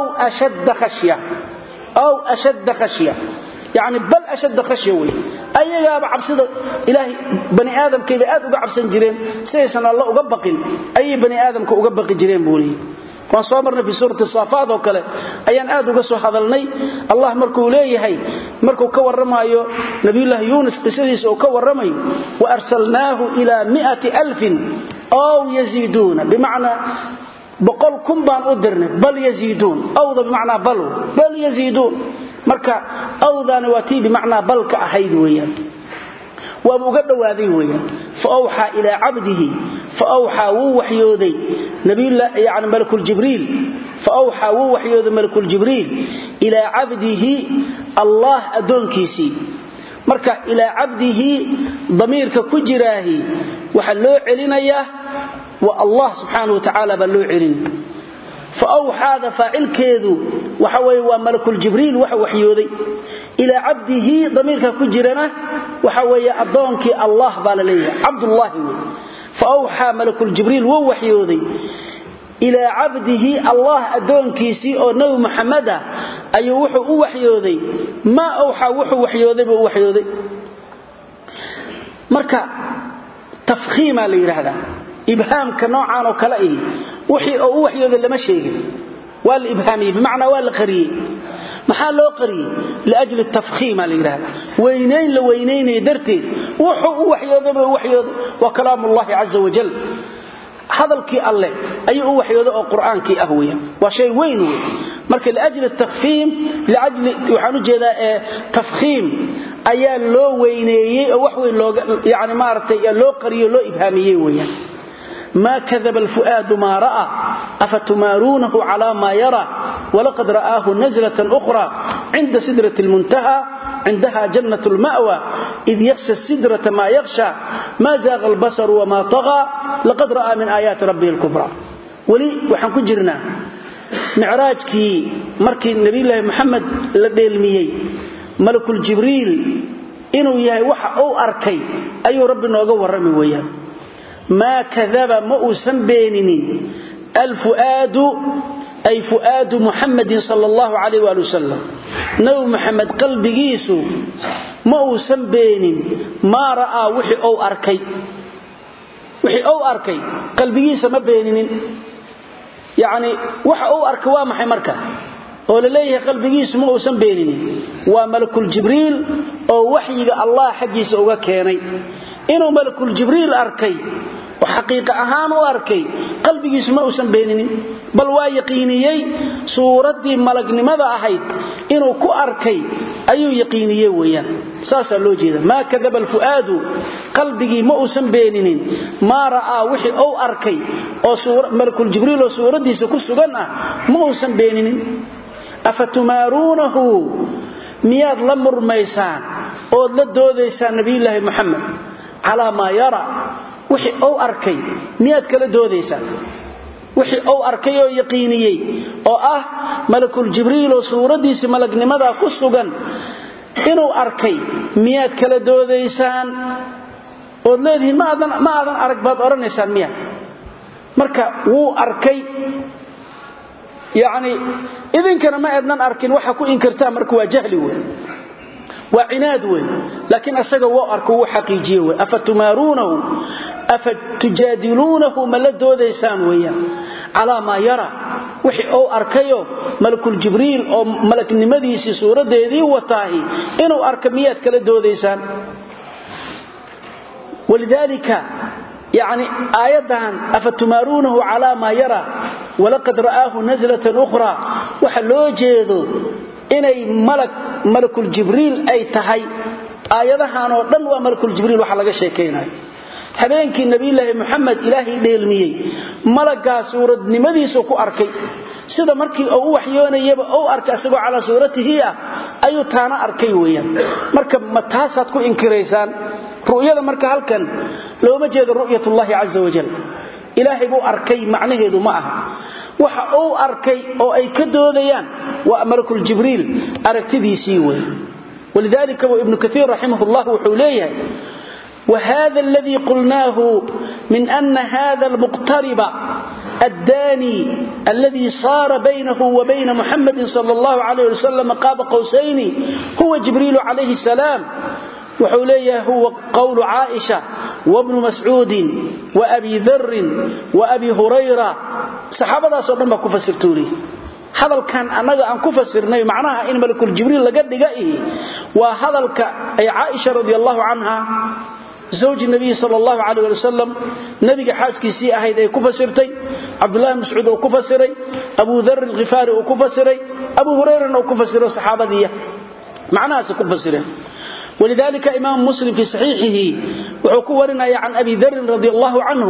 أشد خشية يعني بل أشد خشية أي يا بعبسد إلهي بني آدم كيف آدم بعبسن جرين سيسن الله أقبقين أي بني آدم كأقبق جرين بولي وصامرنا في سورة الصافات وكله أيان آدو قصوا حضلني الله مركو ليهي مركو كور رمايو نبي الله يونس قصديس وكور رمي وأرسلناه إلى 100,000 أو يزيدون بمعنى بقول كنبان أدرنا بل يزيدون أوضا بمعنى بل يزيدون مركا أوضا نواتي بمعنى بل كأحيد ويان وابقد وهذه ويان فأوحى إلى عبده فأوحى وحيودي نبي الله يعني ملك الجبريل فأوحى وحيودي ملك الجبريل إلى عبده الله أدونكيسي مركا إلى عبده ضميرك كجراهي وحلو علينا والله سبحانه وتعالى بلو علينا فأوحى هذا فاعل كيذو وحوي وملك الجبريل وحيودي إلى عبده ضميرك كجرنا وحوي أدونك الله بالليه عبد الله فأوحى ملك الجبريل ووحيودي إلى عبده الله أدونكيسي أو نبي محمد أي وحيودي ما أوحى وحيودي بوحيودي مركا تفخيم لي هذا إبهام كنوعان وكلائه وحيودي لما شيء والإبهامي بمعنى والقري maxaa loo qariyay liajli tafkhiim al-ilaah weynayn la weynaynay darteed wuxuu waxyooday wa kalaamullaahi azza wa jalla hadalkii alle ayuu waxyooday oo quraanki ah weeyaan waa shay weyn weey marka liajli tafkhiim liajli waxaanu jeedaa tafkhiim ayaa loo weyneeyay oo wax weyn loo yaani maartay loo qariyo loo ibhaamiyay weeyaan ما كذب الفؤاد ما رأى أفتمارونه على ما يرى ولقد رآه نزلة أخرى عند سدرة المنتهى عندها جنة المأوى إذ يخشى السدرة ما يخشى ما زاغ البصر وما طغى لقد رأى من آيات ربه الكبرى ولي وحن كجرنا معراجك مركي النبي الله محمد لديلميي ملك الجبريل إنه يهي وحا أو أركي أي رب نوغا ورمي وياه ما كذب مؤسا بينني الفؤاد أي فؤاد محمد صلى الله عليه وآله وسلم نو محمد قلب جيسو مؤسا بينني ما رأى وحي أو أركي قلب جيسا ما بينني يعني وحي أو أركي وامحي مركة ولليه قلب جيسو مؤسا بينني وملك الجبريل أو وحي الله حجيس أو كيني إنه ملك الجبريل أركي وحقيقة أهان وأركي قلبي يسمع سنبينني بل ويقينيي سورة ملك لماذا أحيد إنه كو أركي أي يقينيي ويا ساسا اللوجي ما كذب الفؤاد قلبي مؤ سنبينني ما رأى وحي أو أركي أو ملك الجبريل وسورة دي سكسو قلنا مؤ سنبينني أفتمارونه مياد لمر ميسان أو لدو ديسان نبي الله محمد على ما يرى وحي أو أركي مياد كلا دوديسان وحي أو أركي أو يقينيي أو ملك الجبريل وصورة ديس ملك نمدا كسوغان إنو أركي مياد كلا دوديسان ودليده ما أذن أرك باد أرنيسان مياد مركا وو أركي يعني إذن كان ما أذن أركين وحكو إنكرتا مركوا جهلي وعناد وين لكن أساق وأركوا حقيقي وين أفتمارونه أفتجادلونه ملدو ديسان ويا على ما يرى وحي أو أركيو ملك الجبريل أو ملك النمديسي سورة ديدي وطاهي إنو أركميات كلدو ديسان ولذلك يعني آياتان أفتمارونه على ما يرى ولقد رآه نزلة أخرى وحلو جيدو إني ملك الجبريل أي تهي آياتهان ودن وملك الجبريل وحلق شيكينا حبينك النبي الله محمد إلهي ديلميي ملقا سورة نمديسو كو أركي سيدا مركي أو وحيونا يبا أو أركي أسقو على سورته هي أيو تانا أركي ويا مركا متاسات كو إنكريسان رؤية مركا هلكن لو مجد رؤية الله عز وجل إلهي بو أركي معنى ذو معها waxa uu arkay oo ay ka doodayaan waa malakul jibriil aragtidiisii way walidalika ibn kathir rahimahullah wuxuu leeyahay وهذا الذي قلناه من أن هذا المقترب الداني الذي صار بينه وبين محمد صلى الله عليه وسلم قاب قوسين هو جبريل عليه السلام وحوليه هو قول عائشة وابن مسعود وأبي ذر وأبي هريرة صحابة صدام كفسرتوري هذا كان أنجا عن كفسرني معناها إن ملك الجبريل لقد جائه وهذا أي عائشة رضي الله عنها زوج النبي صلى الله عليه وسلم نبي حاسكي سي أهيد كفسرتي عبد الله بن مسعود وكفسري أبو ذر الغفاري وكفسري أبو هريرة وكفسر الصحابة دي معناها سكفسرين ولذلك إمام مسلم في صحيحه وعكورنا عن أبي ذر رضي الله عنه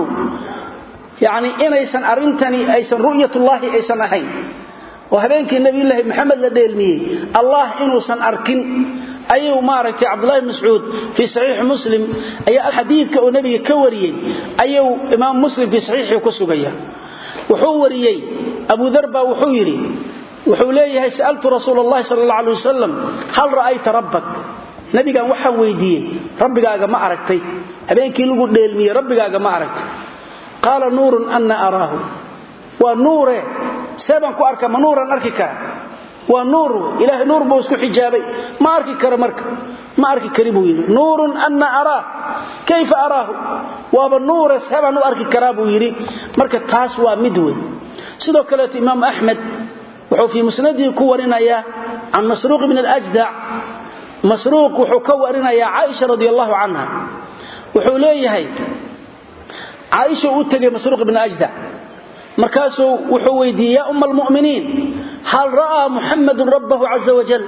يعني إن أيسان أرنتني أيسان رؤية الله أيسان أهين وهذينك النبي الله محمد لديلمي الله إنه سن أركن أيه مارك عبد الله بن مسعود في صحيح مسلم أي حديث كأنبي كوري أيه إمام مسلم في صحيحه كسبيا وحوري أبو ذربة وحوري وحوليه سألت رسول الله صلى الله عليه وسلم هل رأيت ربك nabiga waxa weydiiyay rabbigaaga ma aragtay habeenkii lagu dheelmiyay rabbigaaga ma aragtay qala nurun anna arahu wa nure saban ku arka manuuran arki kara wa nur ilaahi nur buu isku xijaabay ma arki kara marka ma arki kari buu yiri nurun anna ara kayfa arahu wa nure saban u arki kara buu yiri marka taas waa mid weyn sidoo kale imaam ahmed wuxuu fi musnadii ku warinaya عن مسروق بن الأجدع مسروق وحكورنا يا عائشة رضي الله عنها وحوليه عائشة أتقى مسروق بن الأجدع مركاسه وحويدي يا أم المؤمنين هل رأى محمد ربه عز وجل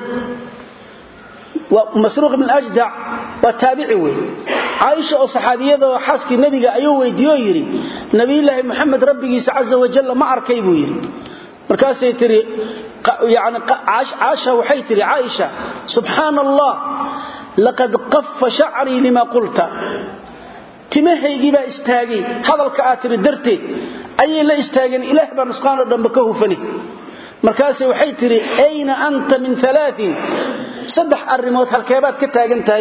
ومسروق بن الأجدع وتابعوه عائشة وصحابية وحاسك النبي أيوه ويديويري نبي الله محمد ربه عز وجل ما أركيبه يري مركاسه تري يعني عائشة وحيتري عائشة سبحان الله لقد قف شعري لما قلت تمهيجي با استاغي hadalka aad tiri darteed ayay la istaageen ilaah baa nusqaan dhanba ka hufani markaas waxay tiri ayna anta min thalathin saddex arimood halkeebaad ka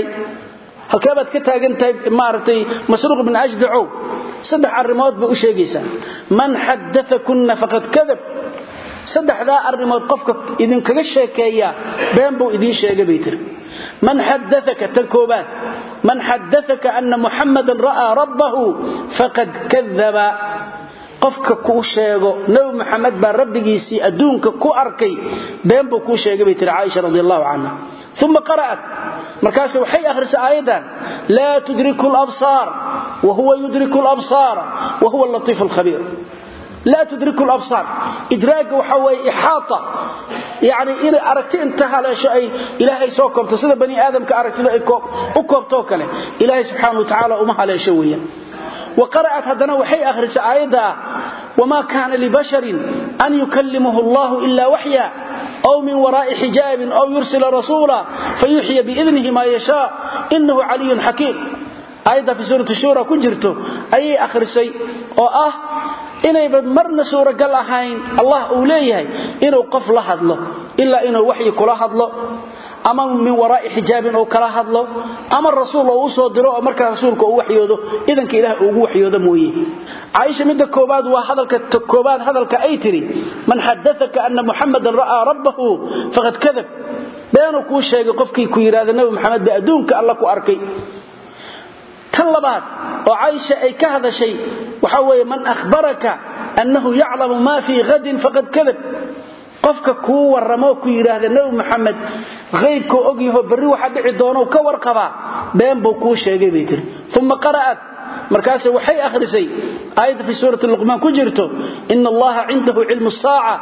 taagantahay maartay masruuq ibn ajdacu saddex arimood buu u sheegaysaa man haddathakunna faqad kadab saddexda arimood qofka idin kaga sheekeeya been buu idin sheegay baytir من حدثك تكوبات من حدثك أن محمدا رأى ربه فقد كذب قفك كوشيغو نو محمد بن ربيسي أدونك كو أركي بينبو كوشيغو بيتر عائشة رضي الله عنها ثم قرأت مركاسه وحي أخرس آيدا لا تدرك الأبصار وهو يدرك الأبصار وهو اللطيف الخبير لا تدرك الأبصار إدراك وحوي إحاطة يعني إذا أردت انتهى على شيء إلهي سوكم تصدق بني آدم كأردت أكوب توكله إلهي سبحانه وتعالى أمها على شوية وقرأت هذا وحي آخر سعيدة وما كان لبشر أن يكلمه الله إلا وحيا أو من وراء حجاب أو يرسل رسولا فيحيي بإذنه ما يشاء إنه علي حكيم أيضا في سورة الشورى كنجرته أي آخر شيء inayba marna suuragal ahayn Allah uu leeyahay inuu qof la hadlo illa inuu wahyi kula hadlo ama min waraa'i hijaabin oo kala hadlo ama rasuul uu soo diro oo marka rasuulku uu waxyoodo idanka Ilaahay ugu waxyoodo mooyee Aisha midda koobaad waa hadalka ay tiri man haddathaka anna Muhammadan ra'a rabbahu faqad kadab beenu ku sheegay qofkii ku yiraahdo Nabi Muhammad ba adduunka Allah ku arkay طلبات وعائشة أي كهذا شيء وحوي من أخبرك أنه يعلم ما في غد فقد كذب قفك كو ورموك يراه النبي محمد غيبك أقيه بري وحد عدونه وكورقبا بين بوكو شيء بيتر ثم قرأت مركاسه وحي آخر شيء آية في سورة اللقمان كجرته إن الله عنده علم الساعة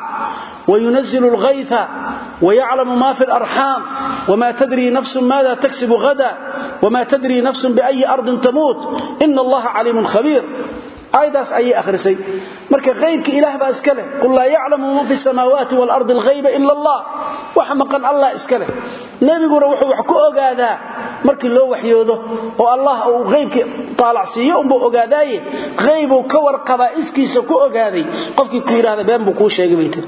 وينزل الغيث ويعلم ما في الأرحام وما تدري نفس ماذا تكسب غدا وما تدري نفس بأي أرض تموت إن الله عليم خبير أيضا أي آخر شيء مركا غيبك إله بأسكله قل لا يعلم ما في السماوات والأرض الغيب إلا الله وحمقا الله إسكله نبي يقول وحكو أقادا مركا لو وحيوده والله أو غيبك طالع سيئهم بو أقاداي غيبه كور قبائسكي سكو أقادي قفك كوير هذا بين بكوش يقبيته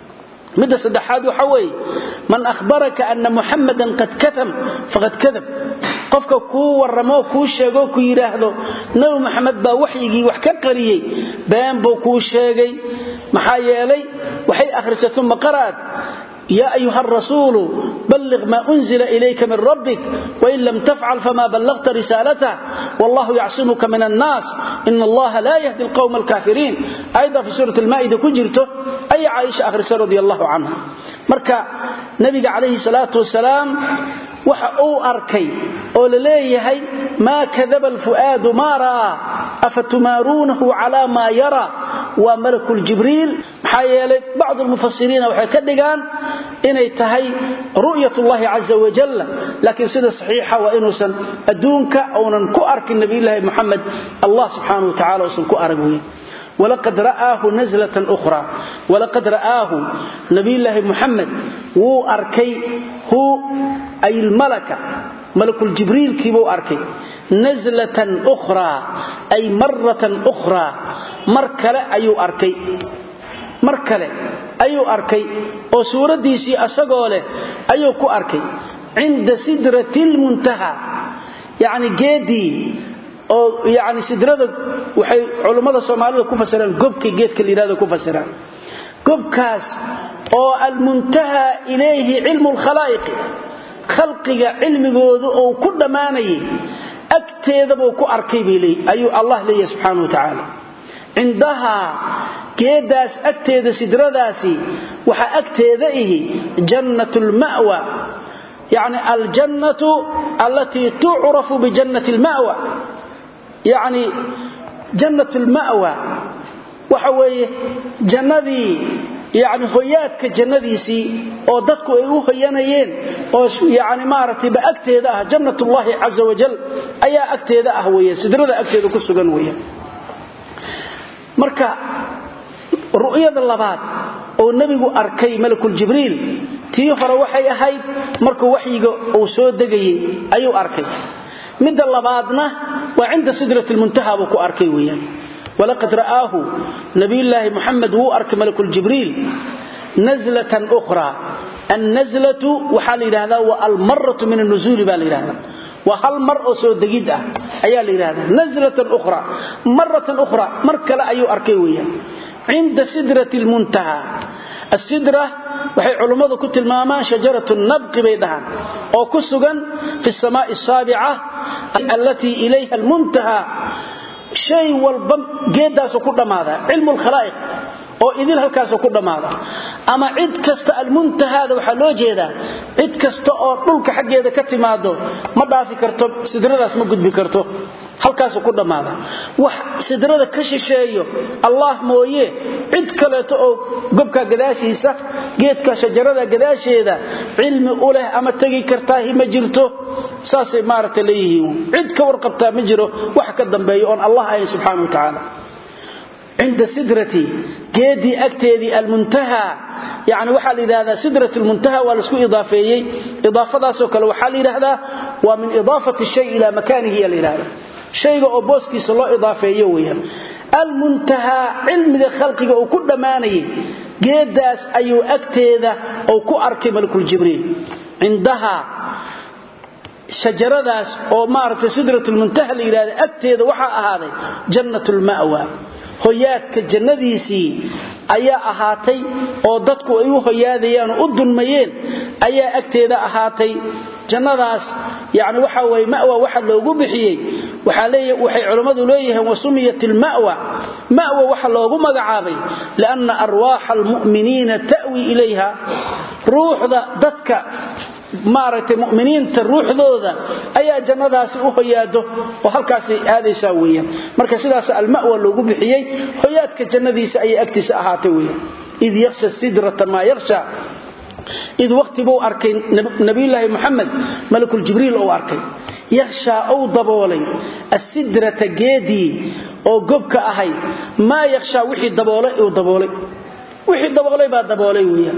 مدى سدحاد وحوي من أخبرك أن محمدا قد كتم فقد كذب قفك كو ورمو كو شيغو كو يراهدو نبي محمد با وحيغي wax ka qariyay been buu ku sheegay maxaa yeelay waxay akhrisay thumma qaraat يا أيها الرسول بلغ ما أنزل إليك من ربك وإن لم تفعل فما بلغت رسالته والله يعصمك من الناس إن الله لا يهدي القوم الكافرين أيضا في سورة المائدة كجرته أي عائشة أخرس رضي الله عنها مركا نبي عليه الصلاة والسلام waxa uu arkay oo leeyahay ma kadaba alfuad ma raa afatumarunahu ala ma yara wa malakul jibril maxayelay baad almufassiriin waxay ka dhigaan inay tahay ru'yatullahi azza wa jalla laakiin sida saxiixa waa inuusan adduunka oonan ku arkin nabiga Muhammad Allah subhanahu wa ta'ala usan ku aragay ولقد رآه نزلة أخرى ولقد رآه نبي الله محمد وأركي هو أي الملكة ملك الجبريل كيبو أركي نزلة أخرى أي مرة أخرى مركلة أيو أركي مركلة أيو أركي وسورة ديسي أساقوله أيو كو أركي عند سدرة المنتهى يعني جيدي oo yaani sidrada waxay culimada Soomaaliyeed ku fasiraan gobka geedka liiraada ku fasiraan gobkaas oo al-muntaha ilayhi ilmu al-khalaiq khalqiga ilmigoodu oo ku dhamaanayay agteeda buu ku arkay biilay ayuu Allah leeyahay subhanahu wa ta'ala indaha geedaas agteeda sidradaasi waxa agteeda ihi jannatul ma'wa يعني الجنة التي تعرف بجنة المأوى يعني جنة المأوى وحوي جنذي يعني هياتك جنذيسي او ددكو اي وهيانيين او يعني مارتي باagteeda جنة الله عز وجل ايا agteeda ويه سدرده agteeda ku sugan weye marka ru'yada labaad oo nabigu arkay malakul jibriil tii hore waxay ahayd markuu waxyiga uu soo degayay ayuu arkay midda labaadna waa inda sidratul muntaha buu ku arkay weeyaan walaqad ra'aahu nabiyullaahi muhammad wuu arkay malakul jibriil nazlatan ukhra an-nazlatu waxa la yiraahdaa wa al-marratu min an-nuzul baa la yiraahdaa wa hal mar oo soo degid ah ayaa la yiraahdaa nazlatan ukhra marratan ukhra mar kale ayuu arkay weeyaan inda sidratul muntaha السدرة waxay culimadu ku tilmaamaan shajaratu nabq bay dhahan oo ku sugan fi samaa as-sabi'a allati ilayha al-muntaha shay walba geedaas ku dhamaada ilmu al-khalaiq oo idil halkaas ku dhamaada ama cid kasta al-muntaha waxa loo jeedaa cid kasta oo dhulka xageeda ka timaado ma dhaafi karto sidradaas ma gudbi karto halkaas ku dhamaada wax sidrada ka shisheeyo Allah mooyee cid kale oo gobka gadaashiisa geedka shajarada gadaasheeda cilmi u leh ama tagi kartaa ma jirto saasay maartay leeyihiin cid ka warqabta ma jiro wax ka dambeeyo on Allah ay subhanahu wa ta'ala inda sidrati geedi agteedi al-muntaha يعني waxa la yiraahdaa sidratul muntaha waa la isku idaafeeyay idaafadaas oo kale waxa la yiraahdaa waa min idaafati shay ila makanihi la yiraahdaa shayga oo booskiisa loo idaafeeyo weeyaan al-muntaha ilmiga khalqiga oo ku dhamaanay geedaas ayuu agteeda oo ku arkay malakul jibriil indaha shajaradaas oo maartay sidratul muntaha la yiraahdo agteeda waxa ahaaday jannatul ma'wa hoyaadka jannadiisii ayaa ahaatay oo dadku ay u hoyaadayaan u dunmayeen ayaa agteeda ahaatay jannadaas yaani waxa way ma'wa waxa loogu bixiyay waxa leeyahay waxay culimadu leeyahay wasumiyatil ma'wa ma'wa waxa loogu magacaabay laana arwaahal mu'miniina ta'wi ilayha ruuxda dadka maaragtay mu'miniinta ruuxdooda ayaa jannadaasi u hoyaado oo halkaas aadaysa weeyaan marka sidaas al-ma'wa loogu bixiyay hoyaadka jannadiisa ay agtiisa ahaatay weeyaan id yakhsha sidrata ma yakhsha id waqti buu arkay nabiyullaahi muhammad malakul jibriil oo arkay yakhsha oo daboolay as-sidrata geedi oo gobka ahay ma yakhsha wixii daboolay oo daboolay wixii daboolay baa daboolay weeyaan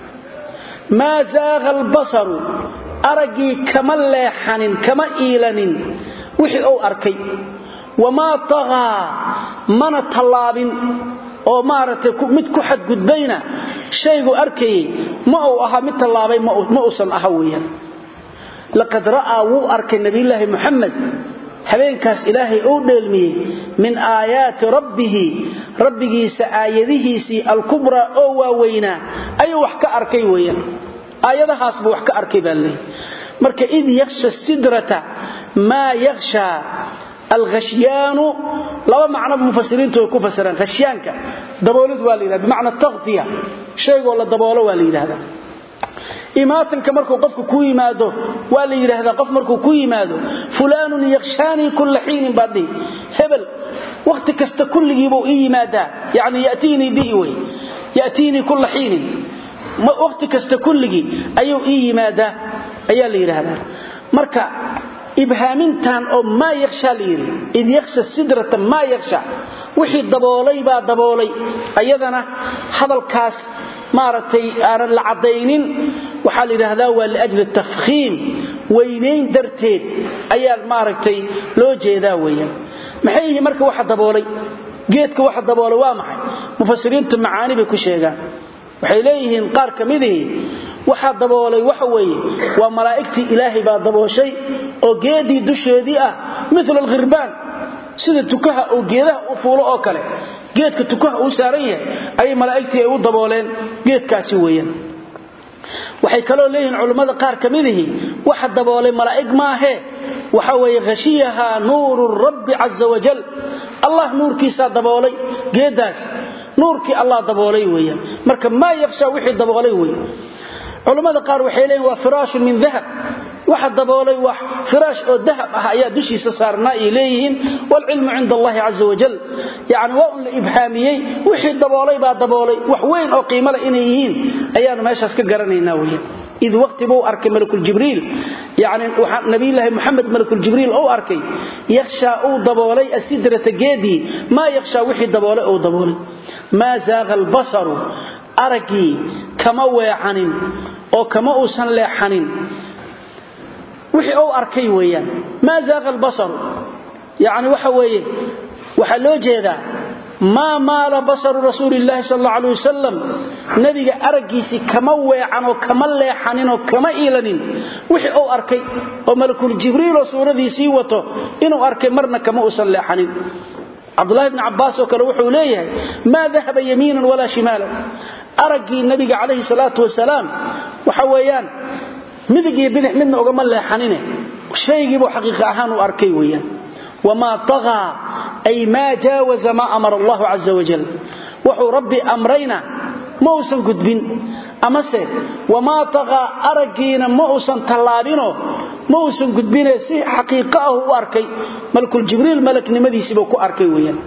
ما زاغ البصر أرقي كما ليحن كما إيلن وحي أو أركي وما طغى من طلاب أو مارتك متك حد قد بينا شيء أركي ما هو أها مت طلابي ما أصن أهويا لقد رأى أركي النبي الله محمد habeen kaas ilaahay oo dheelmiyay min aayati rabbihi saayadihiisi al-kubra oo waaweyna ayuu wax ka arkay weeyaan aayadahaas buu wax ka arkay baalay marka id yakhsha sidrata ma yakhsha al-ghashyan laba macna mufassiriintu ku fasiraan ghashyanka daboolid waa la yiraahdaa macna taghtiya shaygo la daboolo waa la yiraahdaa imaatanka markuu qofku ku yimaado waa la yiraahdaa qof markuu ku yimaado fulanun yakhshani kull hiin badi hebel waqti kasta kulligiiba uu yimaada yaani yaatini bi way yaatini kull hiin ma waqti kasta kulligi ayuu yimaada ayaa la yiraahdaa marka ibhaamintan oo ma yakhsha liiri id yakhsha sidrata ma yakhsha wixii daboolay baa daboolay ayadana hadalkaas maartay aan la cadeynin waxa la yiraahdaa waa li ajli tafkhiim weyneyn darteed ayaa maartay loo jeedaa weeyaan maxay marka waxa daboolay geedka waxa daboolay waa maxay mufassiriintu macaani bay ku sheegaan waxay leeyihiin qaar kamidii waxa daboolay waxa weeye waa malaa'iktii ilaahay baa dabooshay oo geedii dusheedii ah mithla al-ghirbaan sida tukaha oo geedaha u fuulo oo kale geedka tukaha uu saaran yahay ay malaa'iktii ay u dabooleen geedkaasi weeyaan waxay kaloo leeyihiin culimada qaar kamidii waxa daboolay malaa'ig maahe waxa weeye ghashiyaha nuurur rabbi azza wajal allah nuurkiisa daboolay geedaas nuurkii Allah daboolay weeyaan marka ma yakhsha wixii daboolay weey culimada qaar waxay leeyeen waa firaash min dhahab waxa daboolay wax firaash oo dahab ah ayaa dushiisa saarnaa ilayhin wal ilmu inda Allah azza wa jalla yaani waa la ibhaamiyay wixii daboolay baa daboolay wax weyn oo qiimo leh inay yihiin ayaanu meeshaas ka garanaynaa weeyaan إذ وقت بو أركي ملك الجبريل يعني نبي الله محمد ملك الجبريل أو أركي يخشى أو ضبولي السدرة جيدي ما يخشى وحي ضبولي أو ضبولي ما زاغ البصر أركي كما ويحنين أو كما أوسن لحنين وحي أو أركي ويا ما زاغ البصر يعني وحويه وحلو جيدا ما مال بصر رسول الله صلى الله عليه وسلم نبي أرجيسي كما ويعن وكما ليحنين وكما إيلنين وحي أو أركي وملك الجبريل وصورة ذي سيوته إنه أركي مرنا كما أسن ليحنين عبد الله بن عباس وكالوحو ليه ما ذهب يمينا ولا شمالا أرجي النبي عليه الصلاة والسلام وحويان مذقي بنح منه وكما ليحنين شيء يجيبه حقيقة أهان وأركي ويان وما طغى أي ما جاوز ما أمر الله عز وجل وحو ربي أمرينا موسى قدبين أمسه وما طغى أرقينا موسى طلابينه موسى قدبين سي حقيقه وأركي ملك الجبريل ملك نمدي سيبوكو أركي ويا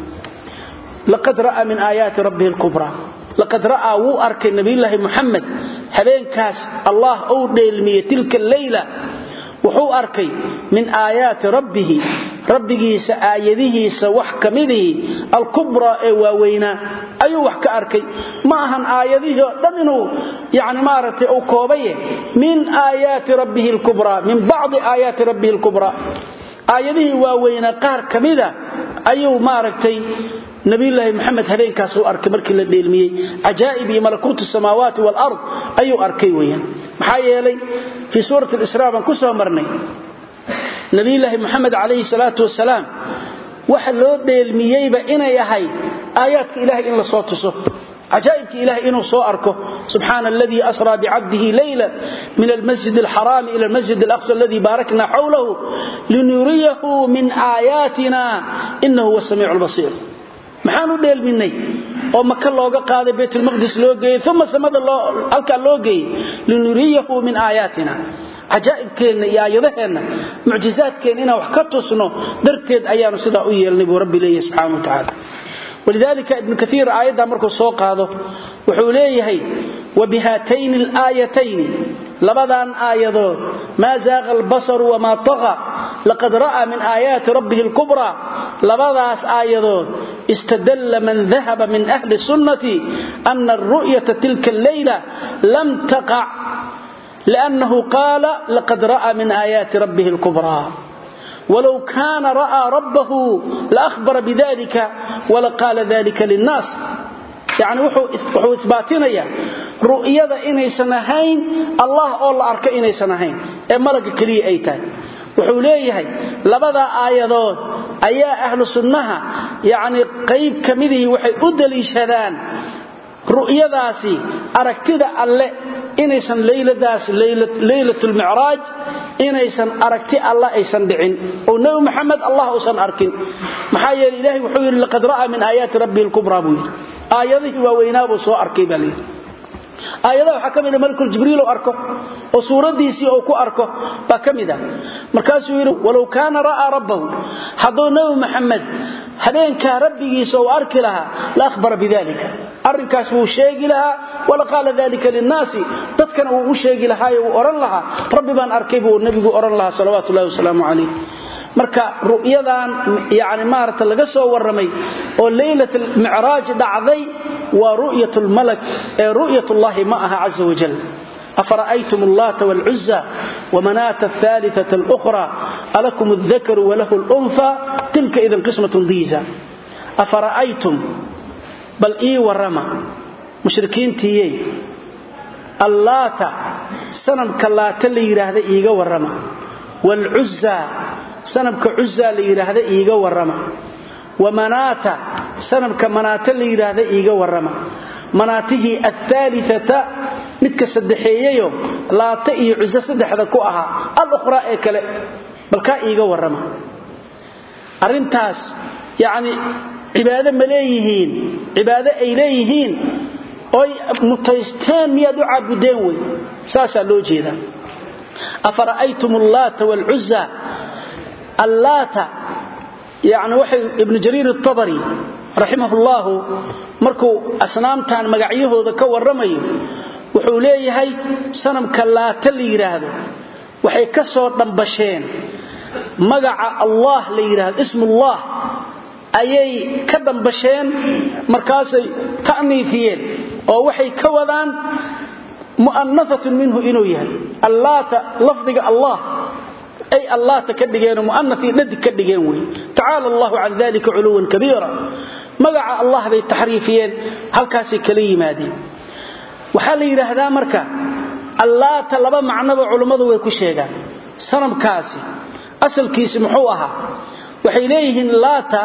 لقد رأى من آيات ربه الكبرى لقد رأى وأركي نبي الله محمد هذين كاس الله أودي المية تلك الليلة وحو أركي من آيات ربه ربgiisa aayadihiisa wax kamidii al-kubra ee waaweyna ayuu wax ka arkay ma ahan aayadihi dhan inuu yaani maartay oo koobay min aayati rabbihi al-kubra min ba'd aayati rabbihi al-kubra aayadihi waaweyna qaar kamida ayuu maartay nabi ilaahi maxamed habeenkaas uu arkay markii la dheelmiyay ajaa'ib iyo malakuutu samaawaati wal ard ayuu arkay weeyaan maxaa yeelay fi suurati al-israa ban ku soo marnay نبي الله محمد عليه الصلاة والسلام وحلو ديلمييبا إنا يهي آيات إله إن لصوته عجائب إله إنه صواركه سبحان الذي أسرى بعبده ليلا من المسجد الحرام إلى المسجد الأقصى الذي باركنا حوله لنريه من آياتنا إنه هو السميع البصير محانو ديل مني oo maka looga qaaday Baytul Maqdis loo geeyay thumma samada halka loo geeyay linuriyahu min ayatina عجائب كينا يا يدهنا معجزات كينا وحكتوسنا درتيد أيانو سدا أيال نبي ربي ليه سبحانه وتعالى ولذلك ابن كثير آيات مركو سوق هذا وحوليه وبهاتين الآيتين لبدان آيات ما زاغ البصر وما طغى لقد رأى من آيات ربه الكبرى لبداس آيات استدل من ذهب من أهل السنة أن الرؤية تلك الليلة لم تقع لأنه قال لقد رأى من آيات ربه الكبرى ولو كان رأى ربه لأخبر بذلك ولقال ذلك للناس يعني وحو إثباتنا رؤية إني سنهين الله أولا أرك إني سنهين ملك كلي أيتان وحو ليه لبدا آيادات أيا أهل سنها يعني قيب كمذي وحي أدلي شهدان رؤيداسي أركتدا الله إنيسان ليلة المعراج إنيسان أركتي الله إيسان دعين ونبي محمد الله أوسان أركين محايا الإلهي وحوير لقد رأى من آيات ربه الكبرى بوير آياته ووينابه سوء أركي بالي آياته وحكم إلى ملك الجبريل أركه وصورة ديسي أوكو أركه بكم إذا مركاسه ولو كان رأى ربه حضو نبي محمد هذين كربي سو أرك لها لا أخبر بذلك أركاس هو شيء لها ولا قال ذلك للناس تذكر هو شيء لها وأرن لها ربي بان أركبه والنبي أرن لها صلوات الله وسلامه عليه marka ru'yadan yaani maarta laga soo waramay oo leeylatul mi'raaj dhacday waa ru'yatul malak ee ru'yatullahi ma'aha azza wa jalla أفرأيتم اللات والعزى ومناة الثالثة الأخرى ألكم الذكر وله الأنثى تلك إذن قسمة ضيزى أفرأيتم بل إي ورما مشركين تيي اللات سنم كاللات اللي يرهد إيغا ورما والعزى سنم كعزى اللي يرهد إيغا ورما ومناة سنم كمناة اللي يرهد إيغا ورما مناته الثالثة midka saddexeeyayo laata iyo cuza saddexda ku aha al-ukhra ee kale balka iiga warama arintaas yaani cibaado ma leeyihiin cibaado ay leeyihiin oy mutaysteen miyaad u caabudeen way saasa loo jeeda afara'aytum allaata wal uzza allaata يعني وحي ابن جرير الطبري رحمه الله markuu asnaamtan magacyahooda ka waramayo wuxuu leeyahay sanamka laata la yiraahdo waxay ka soo dhanbasheen magaca Allah la yiraahdo ismullah ayay ka dhanbasheen markaasay ta'niifiyeen oo waxay ka wadaan mu'annafatun minhu inuu yahay allaata lafdiga Allah أي الله تكدجين مؤنث ند كدجين وي تعالى الله عن ذلك علوا كبيرا مجع الله بالتحريفين هل كاسي كلمة دي وحال يرهذا مركا الله طلب معنا بعلماء ويكشيجا صنم كاسي أصل كيس محوها وحيليه لاتا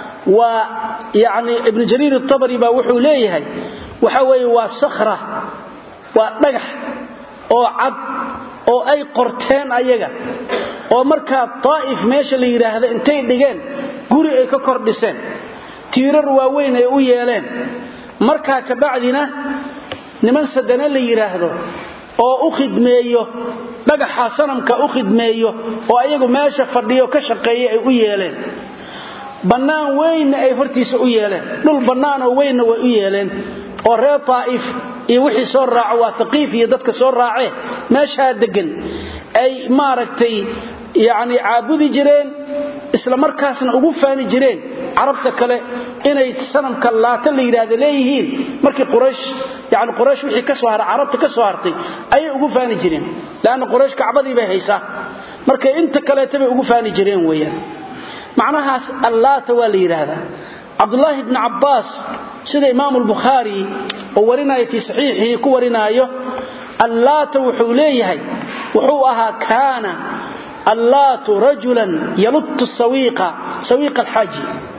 ويعني ابن جرير الطبري بوحوا ليه وحوي وصخرة ونجح أو عد oo ay qorteen ayaga oo marka Taif meesha la yiraahdo intay dhigeen guri ay ka kordhiseen tiirar waaweyn ay u yeeleen marka ka bacdina niman sadana la yiraahdo oo u khidmeeyo dhagaxa sanamka u khidmeeyo oo ayagu meesha fadhiyo ka shaqeeyay ay u yeeleen banaan weyn ay hortiisa u yeeleen dhul banaan oo weyn way u yeeleen oo reer Taif iyo wixii soo raaco waa Thaqiif iyo dadka soo raacay meesha degan ay maaragtay yaani caabudi jireen isla markaasna ugu faani jireen carabta kale inay sanamka laata la yiraahdo leeyihiin markii Quraysh yaani Quraysh wixii ka soo haray carabta ka soo hartay ay ugu faani jireen laana Quraysh kacbadii bay haysaa markay inta kale tabay ugu faani jireen weeyaan macnahaas allaata waa la yiraahdaa Abdullah ibn Abbas sida Imam al-Bukhari oo warinayo fi sahihi ku warinayo allaata wuxuu leeyahay wuxuu ahaa kaana allaatu rajulan yaluttu sawiqa al-haji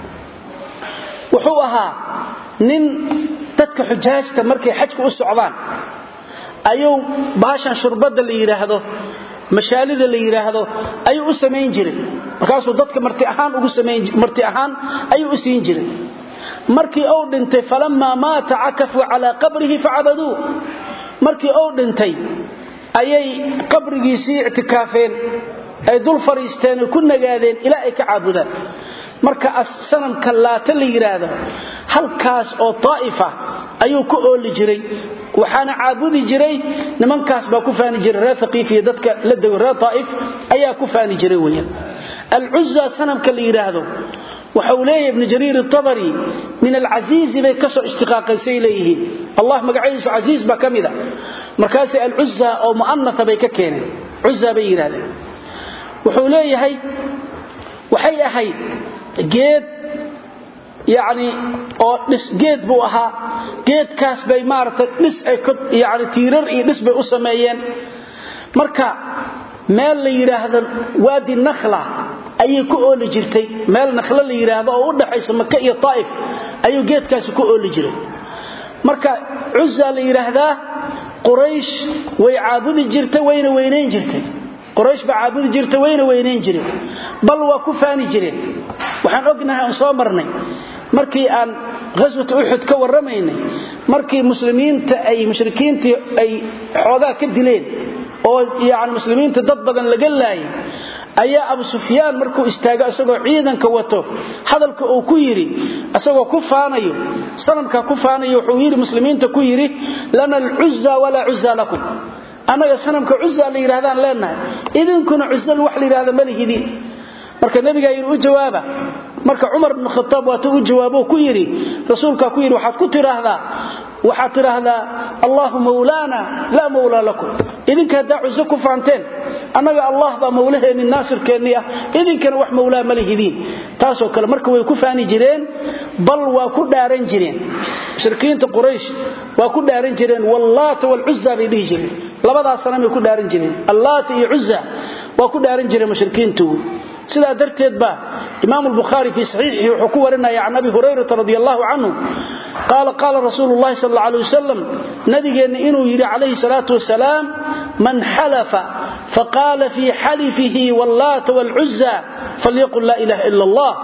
wuxuu ahaa nin dadka xujaajta markay xajka u socdaan ayuu baashan shurbada la yiraahdo mashaalida la yiraahdo ayuu u sameyn jiray markaasuu dadka marti ahaan ayuu u siin jiray markii uu dhintay falamma maata akafu ala qabrihi fa'abadu markii uu dhintay ayay qabrigiisii i'tikaafeen ay dul fariisteen ku nagaadeen ilaa ay ka caabudaan marka as-sanamka laata la yiraahdo halkaas oo Taifa ayuu ku ooli jiray waxaana caabudi jiray nimankaas baa ku faani jiray reer Thaqiif iyo dadka la dawra Taif ayaa ku faani jiray weeyaan al-Uzza sanamka la yiraahdo وحوليه ابن جرير الطبري من العزيز بي كسو اشتقاقيسي ليه الله مقعيس عزيز بكمذا مركاسي العزة أو مؤنثة بي ككين عزة بي هذا وحوليه وحي أحي جيد يعني جيد بوها جيد كاس بي مارت يعني تيرر نس بي أسميين مركا مال لي هذا وادي النخلة ayay ku ooli jirtay meel nakhla la yiraahdo oo u dhaxaysa Makka iyo Taif ayuu geedkaasi ku ooli jiray marka Uzza la yiraahdaa Quraysh way caabudi jirtay wayna weyneyn jirtay Quraysh ba caabudi jirtay wayna weyneyn jireen bal waa ku faani jireen waxaan ognahay aan soo marnay markii aan ghazwat Uhud ka waramaynay markii muslimiinta ay mushrikiinta ay xoogaa ka dileen oo yaani muslimiinta dad badan laga laayay ayaa Abu Sufyaan markuu istaaga asagoo ciidanka wato hadalka uu ku yiri asagoo ku faanayo sanamka ku faanayo wuxuu yiri muslimiinta ku yiri lana al-Uzza wala Uzza lakum anaga sanamka Uzza la yiraahdaan leenahay idinkuna Uzza wax la yiraahdo malihidin marka nabiga yiri u jawaaba marka Umar ibn Khattab waxa uu jawaabo ku yiri rasuulka ku yiri waxaad ku tiraahdaa Allahu mawlana la mawla lakum idinka daa Uzza ku faanteen anaga Allah ba mawlaheena naasirkeena idinkana wax mawlaa malihidin taasoo kale marka way ku faani jireen bal waa ku dhaaran jireen shirkiinta Quraysh waa ku dhaaran jireen wallahi wal Uzza bay dhigi jireen labadaas sanamay ku dhaaran jireen Allah iyo Uzza waa ku dhaaran jireen mushrikiintu sida darteed ba Imam al-Bukhari fi sahihi wuxuu ku warinaya an Abi Hurairah radiyallahu anhu qala Rasulullah sallallahu alayhi wasallam nabigeena inuu yiri alayhi salatu wassalam man halafa faqala fi halifihi wallata wal uzza falyaqul la ilaha illa Allah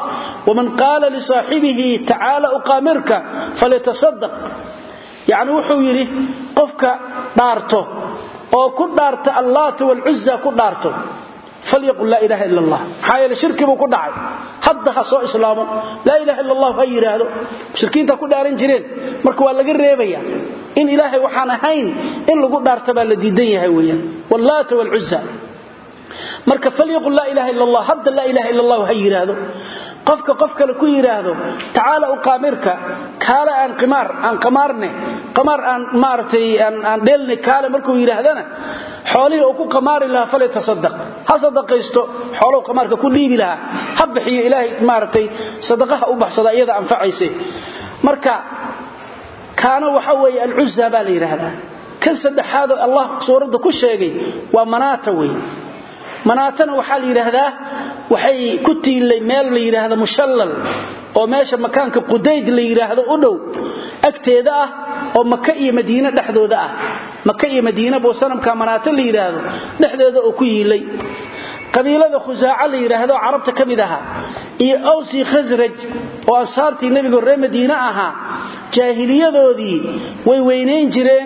ومن قال لصاحبه تعالى أقامرك فليتصدق يعني وحو يري قفك دارته أو كن دارت اللات والعزى كن دارته فليقل لا إله إلا الله حايل شركي بو كدعي حدها سو إسلامه لا إله إلا الله غير هذا مشركين تكون دارين جرين مركوا لا غريبيا إن إلهي وحنا هين إن لو دارت با لديدن yahay weeyaan واللات والعزى marka فليقل لا إله إلا الله حد لا إله إلا الله غير هذا قفك لكو يراهدو تعالى أقامرك كالا أن قمارني قمار أن مارتي أن دلني كالا مركو يراهدنا حولي أكو قمار الله فليتصدق هصدق يستو حولو قمارك كل ليبي لها حبحي إلهي مارتي صدقها أبح صدقية أنفعيسي مركا كانوا وحوي العزة بالي يراهدا كان صدح هذا الله صورده كل شيء ومناتوي مناتنا وحال يراهدا waxay ku tiilay meel la yiraahdo mushallal oo meesha makaanka qudayd la yiraahdo u dhow agteeda ah oo Makka iyo Madiina dhaxdooda ah Makka iyo Madiina boo sanamka manaata la yiraahdo dhaxdeeda oo ku yiilay qabiilada Khuzaaca la yiraahdo Carabta kamid aha iyo Awsi Khazraj oo asaartii nabiga reer Madiina aha jaahiliyadoodii way weyneyn jireen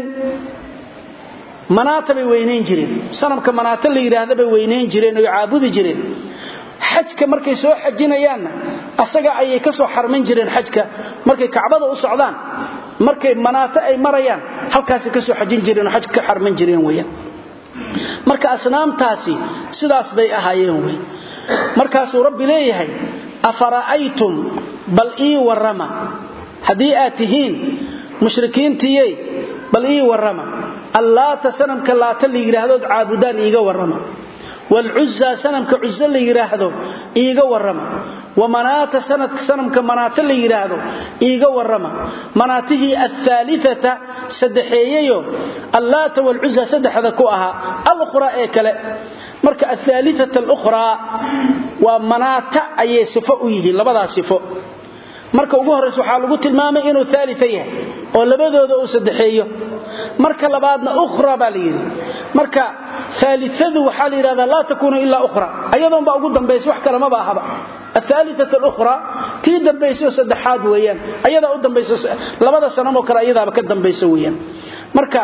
manaata bay weyneyn jireen sanamka manaata la yiraahdo bay weyneyn jireen oo caabudi jireen xajka markay soo xajinayaanna asaga ayay ka soo xarman jireen xajka markay kacbada u socdaan markay manaata ay marayaan halkaas ka soo xajin jireen xajka ka xarman jireen weeyaan marka asnaamtaasi sidaas bay ahaayeen weey markaas uu rabbi leeyahay afara'aytum bal warama hadii aatihiin mushrikiintiyay bal warama allah tasanamka la tali yiraahdo caabudaan iiga warama والعزى سنمك عزى اللي يراهدو إيغا ورما ومنات سنمك منات اللي يراهدو إيغا ورما مناته الثالثة سدحييو اللات والعزى سدح ذكوها الأخرى إيكلا مرك الثالثة الأخرى ومنات أي سفؤيه لبدا سفؤ marka ugu horeyso waxa lagu tilmaamay inuu thalitha yahay oo labadooda uu saddexeeyo marka labaadna ukhra baa la yiri marka thalithadu waxa la yiraahdaa la takunu illa ukhra ayadoon ba ugu dambeysay wax kale ma baahaba الثالثة الأخرى تي دنبيسو saddexaad weeyaan ayada u dambayso labada sanamo kale ayada ka dambayso weeyaan marka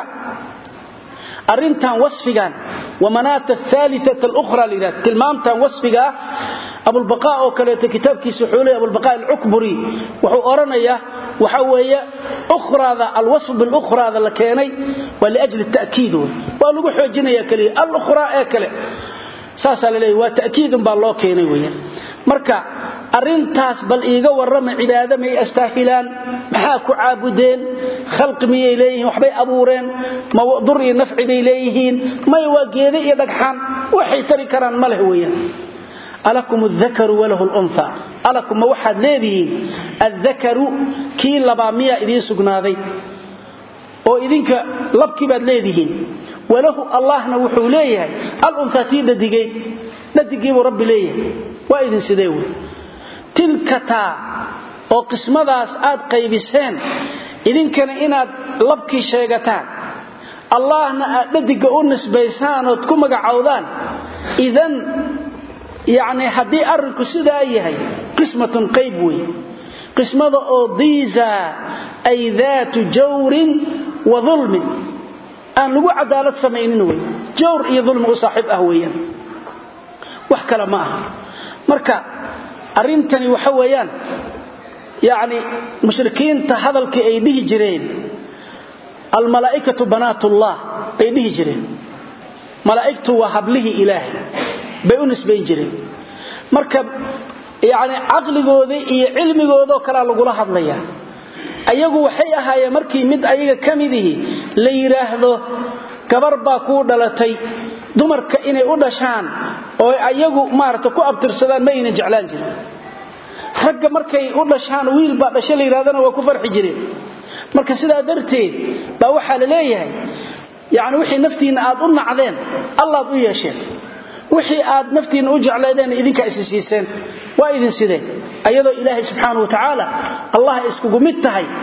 arintan wasfigan ومنات الثالثة الأخرى لذا tilmaamtan wasfiga أبو البقاء وكالة كتابك سحولي أبو البقاء العكبري وحو أرانيا وحوية أخرى ذا الوصف بالأخرى ذا لكيني ولأجل التأكيد وقالوا حوجنا يا كلي الأخرى يا كلي ساسا لليه وتأكيد بالله كيني ويا مركا أرنتاس بل إيغا ورمى عبادة مي أستاهلان محاكو عابدين خلق مي إليهين وحبي أبورين ما ضري نفع إليهين ما يواجهين يدقحان وحي تركران ملهويا ألكم الذكر وله الأنثى ألكم موحد ليدين الذكر كي لبامية إذين سقناذي وإذنك لبكي بعد ليدين وله الله نوحو ليه الأنثى تيد ندقي ورب ليه وإذن سديوه تلك تا وقسم داس آد قيبسين إذن كان إناد لبكي شيغتان الله ندقي أنس بيسان وتكمك عودان إذن يعني حدي أرنكو سيدا أيهي قسمة قيبوي قسمة ضيزة أي ذات جور وظلم أن لقو عدالة سمينينوي جور إي ظلم وصاحب أهويا وحكا لماها مركا أرنتني وحويان يعني مشركين تحضلك أيديه جرين الملائكة بنات الله أيديه جرين ملائكته وحبله إلهي bay u nisbeen jireen marka yaani aqligooda iyo cilmigooda kala lagu la hadlaya ayagu waxay ahaayeen markii mid ayaga kamidihi la yiraahdo gabar baa ku dhalatay dumarka inay u dhashaan oo ayagu maarta ku abtirsadaan mayna jeclaan jireen ragga markay u dhashaan wiil baa dhashay la yiraahdana waa ku farxi jireen marka sidaa darteed baa waxa la leeyahay yaani wixii naftiina aad u nacdeen Allah u yeesheen wixii aad naftiina u jeclaydeen idinka isisiiseen waa idin sidee ayadoo ilaahay subhanahu wa ta'ala Allah iskugu mid tahay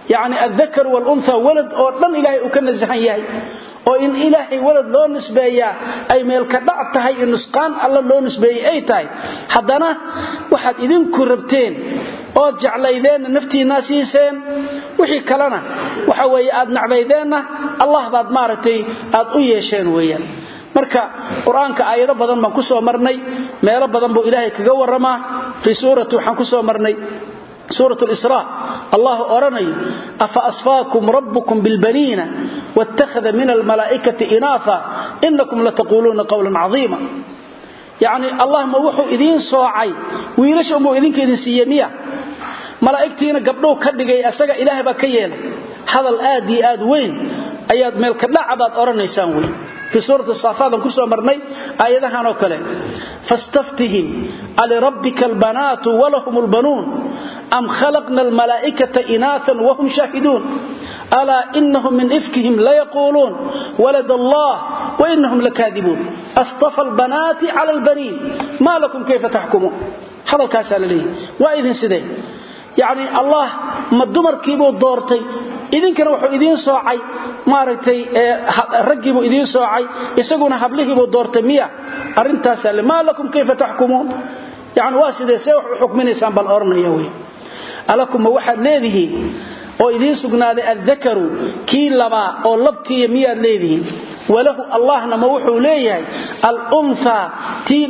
يعني الذكر والأنثى ولد أو دن إلهي وكان زهان يهي oo in ilaahay walad loo nisbeeyaa ay meel ka dhac tahay in nusqaan alla loo nisbeeyay ay tahay hadana waxaad idinku rabteen oo jeclaydeen naftiina siiseen wixii kalena waxa weeye aad nacbaydeena Allah baad maartay aad u yeesheen weeyaan marka quraanka aayado badan baan ku soo marnay meelo badan buu ilaahay kaga waramaa fi suuratu waxaan ku soo marnay سورة الإسراء الله أرني أفأصفاكم ربكم بالبنين واتخذ من الملائكة إناثا إنكم لتقولون قولا عظيما يعني الله موحو إذين صاعي ويلش أمو إذين كإذين سيامية ملائكتين قبلوه كدقي أساق إلهي بكيين هذا الآدي آد وين أياد ملك اللعبات أرني سانوي في سورة الصافات كسو مرني آياتها نوكلين فاستفتهم ألربك البنات ولهم البنون أم خلقنا الملائكة إناثا وهم شاهدون ألا إنهم من إفكهم لا يقولون ولد الله وإنهم لكاذبون أصطفى البنات على البنين ما لكم كيف تحكمون هذا الكاسال لي وإذن سيدي يعني الله ما الدمر كيبو دورتي إذن كانوا إذن صاعي مارتي رجبوا إذن صاعي يسقون حبله بدورتي مية أرنتا سال ما لكم كيف تحكمون يعني واسدة سوح حكمين إسان بالأرن يوي ألكم واحد لذه oo idin sugnaaday adhakaru kii laba oo labkii miyaad leedihiin walahu allahna ma wuxuu leeyahay al untha tii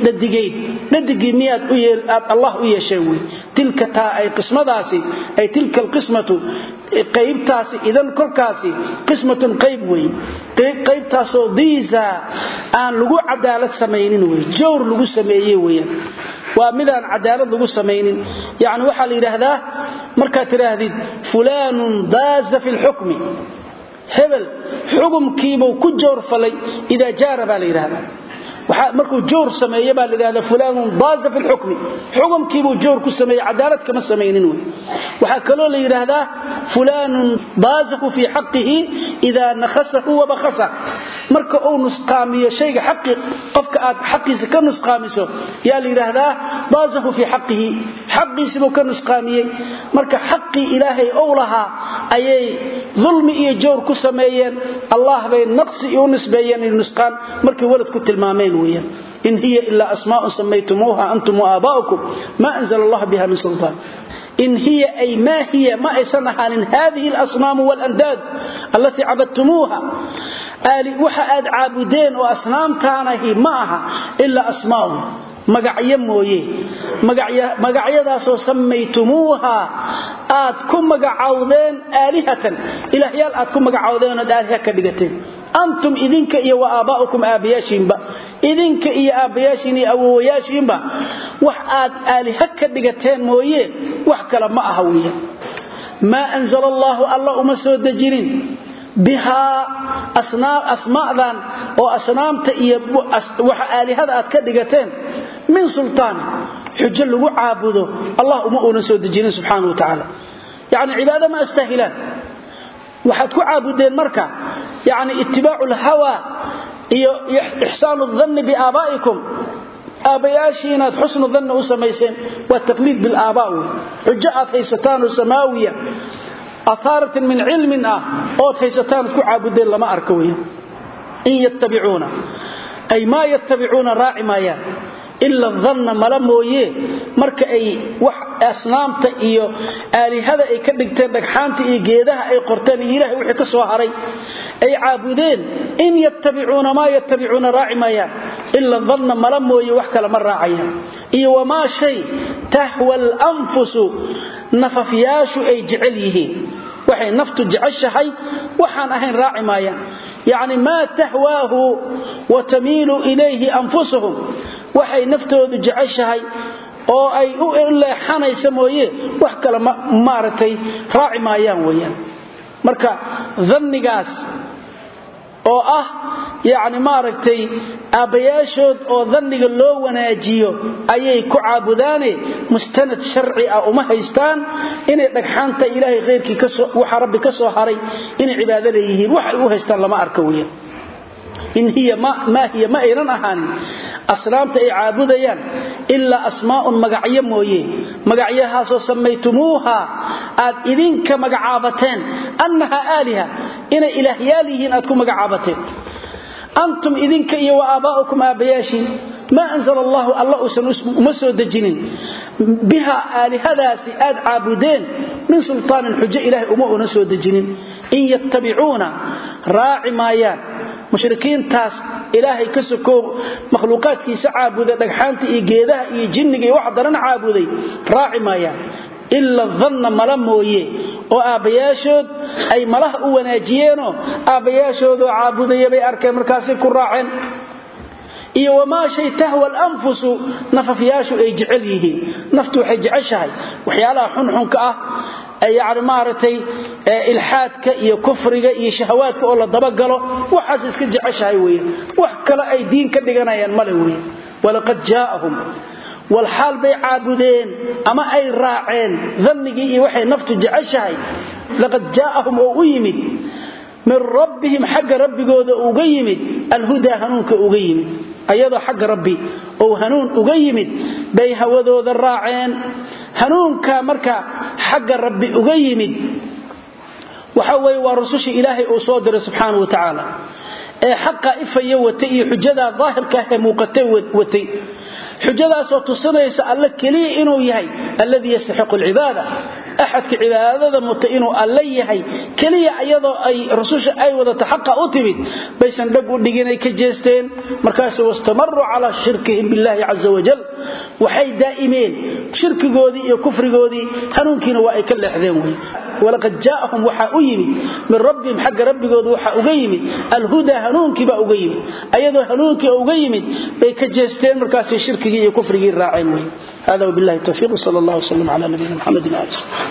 dhadigay miyaad u yeel allah u yeeshay tilka taa ay qismadaasi ay tilka alqismatu qaybtaasi idan korkaasi qismatun qayb weyn qaybtaasoo diisa aan lagu cadaalad sameeynin jawr lagu sameeyay weeyaan waa midaan cadaalad lagu sameeynin yaani waxa la yiraahdaa marka tiraahdid fulanun daaza fil hukmi hebel xukumkiibu ku joor falay ida jaaraba la yiraahdaa waxa markuu joor sameeyay baa la yiraahdaa fulanun daaza fil hukmi xukumkiibu joor ku sameeyay cadaalad kama sameeynin waxa kale la yiraahdaa fulanun daaza fi haqqihi ida nakhasahu wa bakhasa marka uu nusqaamiyo shayga xaqi qofka aad xaqiisa ka nusqaamiso yaa la yiraahdaa daazahu fi haqqihi xaqiisa ka nusqaamiyay marka xaqi ilaahay oo laha ayay zulmi iyo joor ku sameeyeen allah bay naqsi iyo nisbeeyeen nusqaan markii walad ku tilmaameen weeyaan in hiya illa asmaa'un samaytumuha antum wa abaa'ukum ma anzala allah biha min sultan إن هي أي ما هي ما إسنها من هذه الأصنام والأنداد التي عبدتموها وحاد عابدين وأصنام كانه معها إلا أسماء مقعيا مويه مقعيا داسو سميتموها آتكم مقعودين آلهة إلهيال آتكم مقعودين آلهة كبقتين أنتم إذنك إيا وآباؤكم آبياشين با إذنك إيا آبياشين أووياشين با وحاد آلهة كبقتين مويه وحكلا ما أهوية ما أنزل الله مسود جيرين بها أسماء ذان وأسنام تأيب وآلهة أتكدقتين من سلطان حجة له عابده الله أمؤنا سود جيرين سبحانه وتعالى يعني عبادة ما استهلان وحدكو عابدين مركع يعني اتباع الهوى إحسان الظن بآبائكم آبياشين حسن الظن وسميسين والتقليد بالآباء حجاءات هيستان سماوية أثارة من علم أو هيستان كعابدين لما أركوين إن يتبعون أي ما يتبعون راعي مايا إلا الظن ملمويه مرك أي أصنامت إيو آلهة أي كدقتين دقحانت إي قيدها أي قرتين إله وحي كسوهري أي عابدين إن يتبعون ما يتبعون راعي مايا إلا الظن ملمويه وحكا لمن راعيها إيو وما شيء تهوى الأنفس نففياش أي جعليه وحي نفط جعشهي وحان أهين راعي مايا يعني ما تهواه وتميل إليه أنفسهم waxay naftoodu jeceshahay oo ay u leexanayso mooyee wax kale maartay raaci maayaan weeyaan marka dhannigaas oo ah yaani maartay abayaashood oo dhanniga loo wanaajiyo ayay ku caabudaane mustanad sharci ah uma haystaan inay dhagxaanta ilaahay qeyrkii ka soo waxa rabbi ka soo haray inay cibaado leeyihiin wax ay u haystaan lama arko weeyaan إن هي ما هي ما إيران أهان أسلامت أي عابديان إلا أسماء مقعية مويه مقعيها سميتموها آد إذنك مقعابتين أنها آلهة إن إلهياليهن أدكم مقعابتين أنتم إذنك إيا وآباؤكم آبياشين ما أنزل الله مسو دجنين بها آلهة سئاد عابدين من سلطان الحجة إله أمه نسو دجنين إن يتبعون راعي مايان مشركين تاس إلهي كسكو مخلوقات كيس عابده دغحانتي إي جيدها إي جنغي وحدرن عابدي راعي مايان إلا الظن ملمويه oo aabayaashood ay malaha u wanaajiyeeno aabayaashood oo caabudaya bay arkeen markaas ku raaceen iyo wama shay tahwa al-anfus nafafiyashu ay jecel yihiin naftu waxay jeceshahay waxyaalaha xunxunka ah ay yaar maaratay ilhaadka iyo kufriga iyo shahawaadka oo la daba galo waxaas iska jeceshahay weey wax kale ay diin ka dhiganayaan male weey walaqad jaa'ahum والحال بي عابدين أما أي راعين ذنقي وحي نفط جعشهي لقد جاءهم أغيمد من ربهم حق ربي قود أغيمد الهدى هنونك أغيمد أيضا حق ربي أو هنون أغيمد بي هوذو ذا الراعين هنونك مركا حق ربي أغيمد وحوي ورسوش إلهي أصادر سبحانه وتعالى حق إفا وتي حجدا ظاهر كهي موقتي وتي حجدا تصنيس الله كلي إنه يهي الذي يستحق العبادة أحد كعبادة متئنه الله يهي كلي أيضا أي رسوش أي وذا تحقق أتبت بيسان لقوا دقيني كجيستين مركز واستمروا على شركهم بالله عز وجل وحي دائمين شرك قودي وكفر قودي هنونكين وائك اللحذين ولقد جاءهم وحا أيمي من ربهم حق ربي قودي وحا أقيمي الهدى هنونك با أقيمي أيضا هنونك أقيمي بيكجيستين مركز شرك كفره الراعين. هذا وبالله التوفيق صلى الله وسلم على نبينا محمد وآله.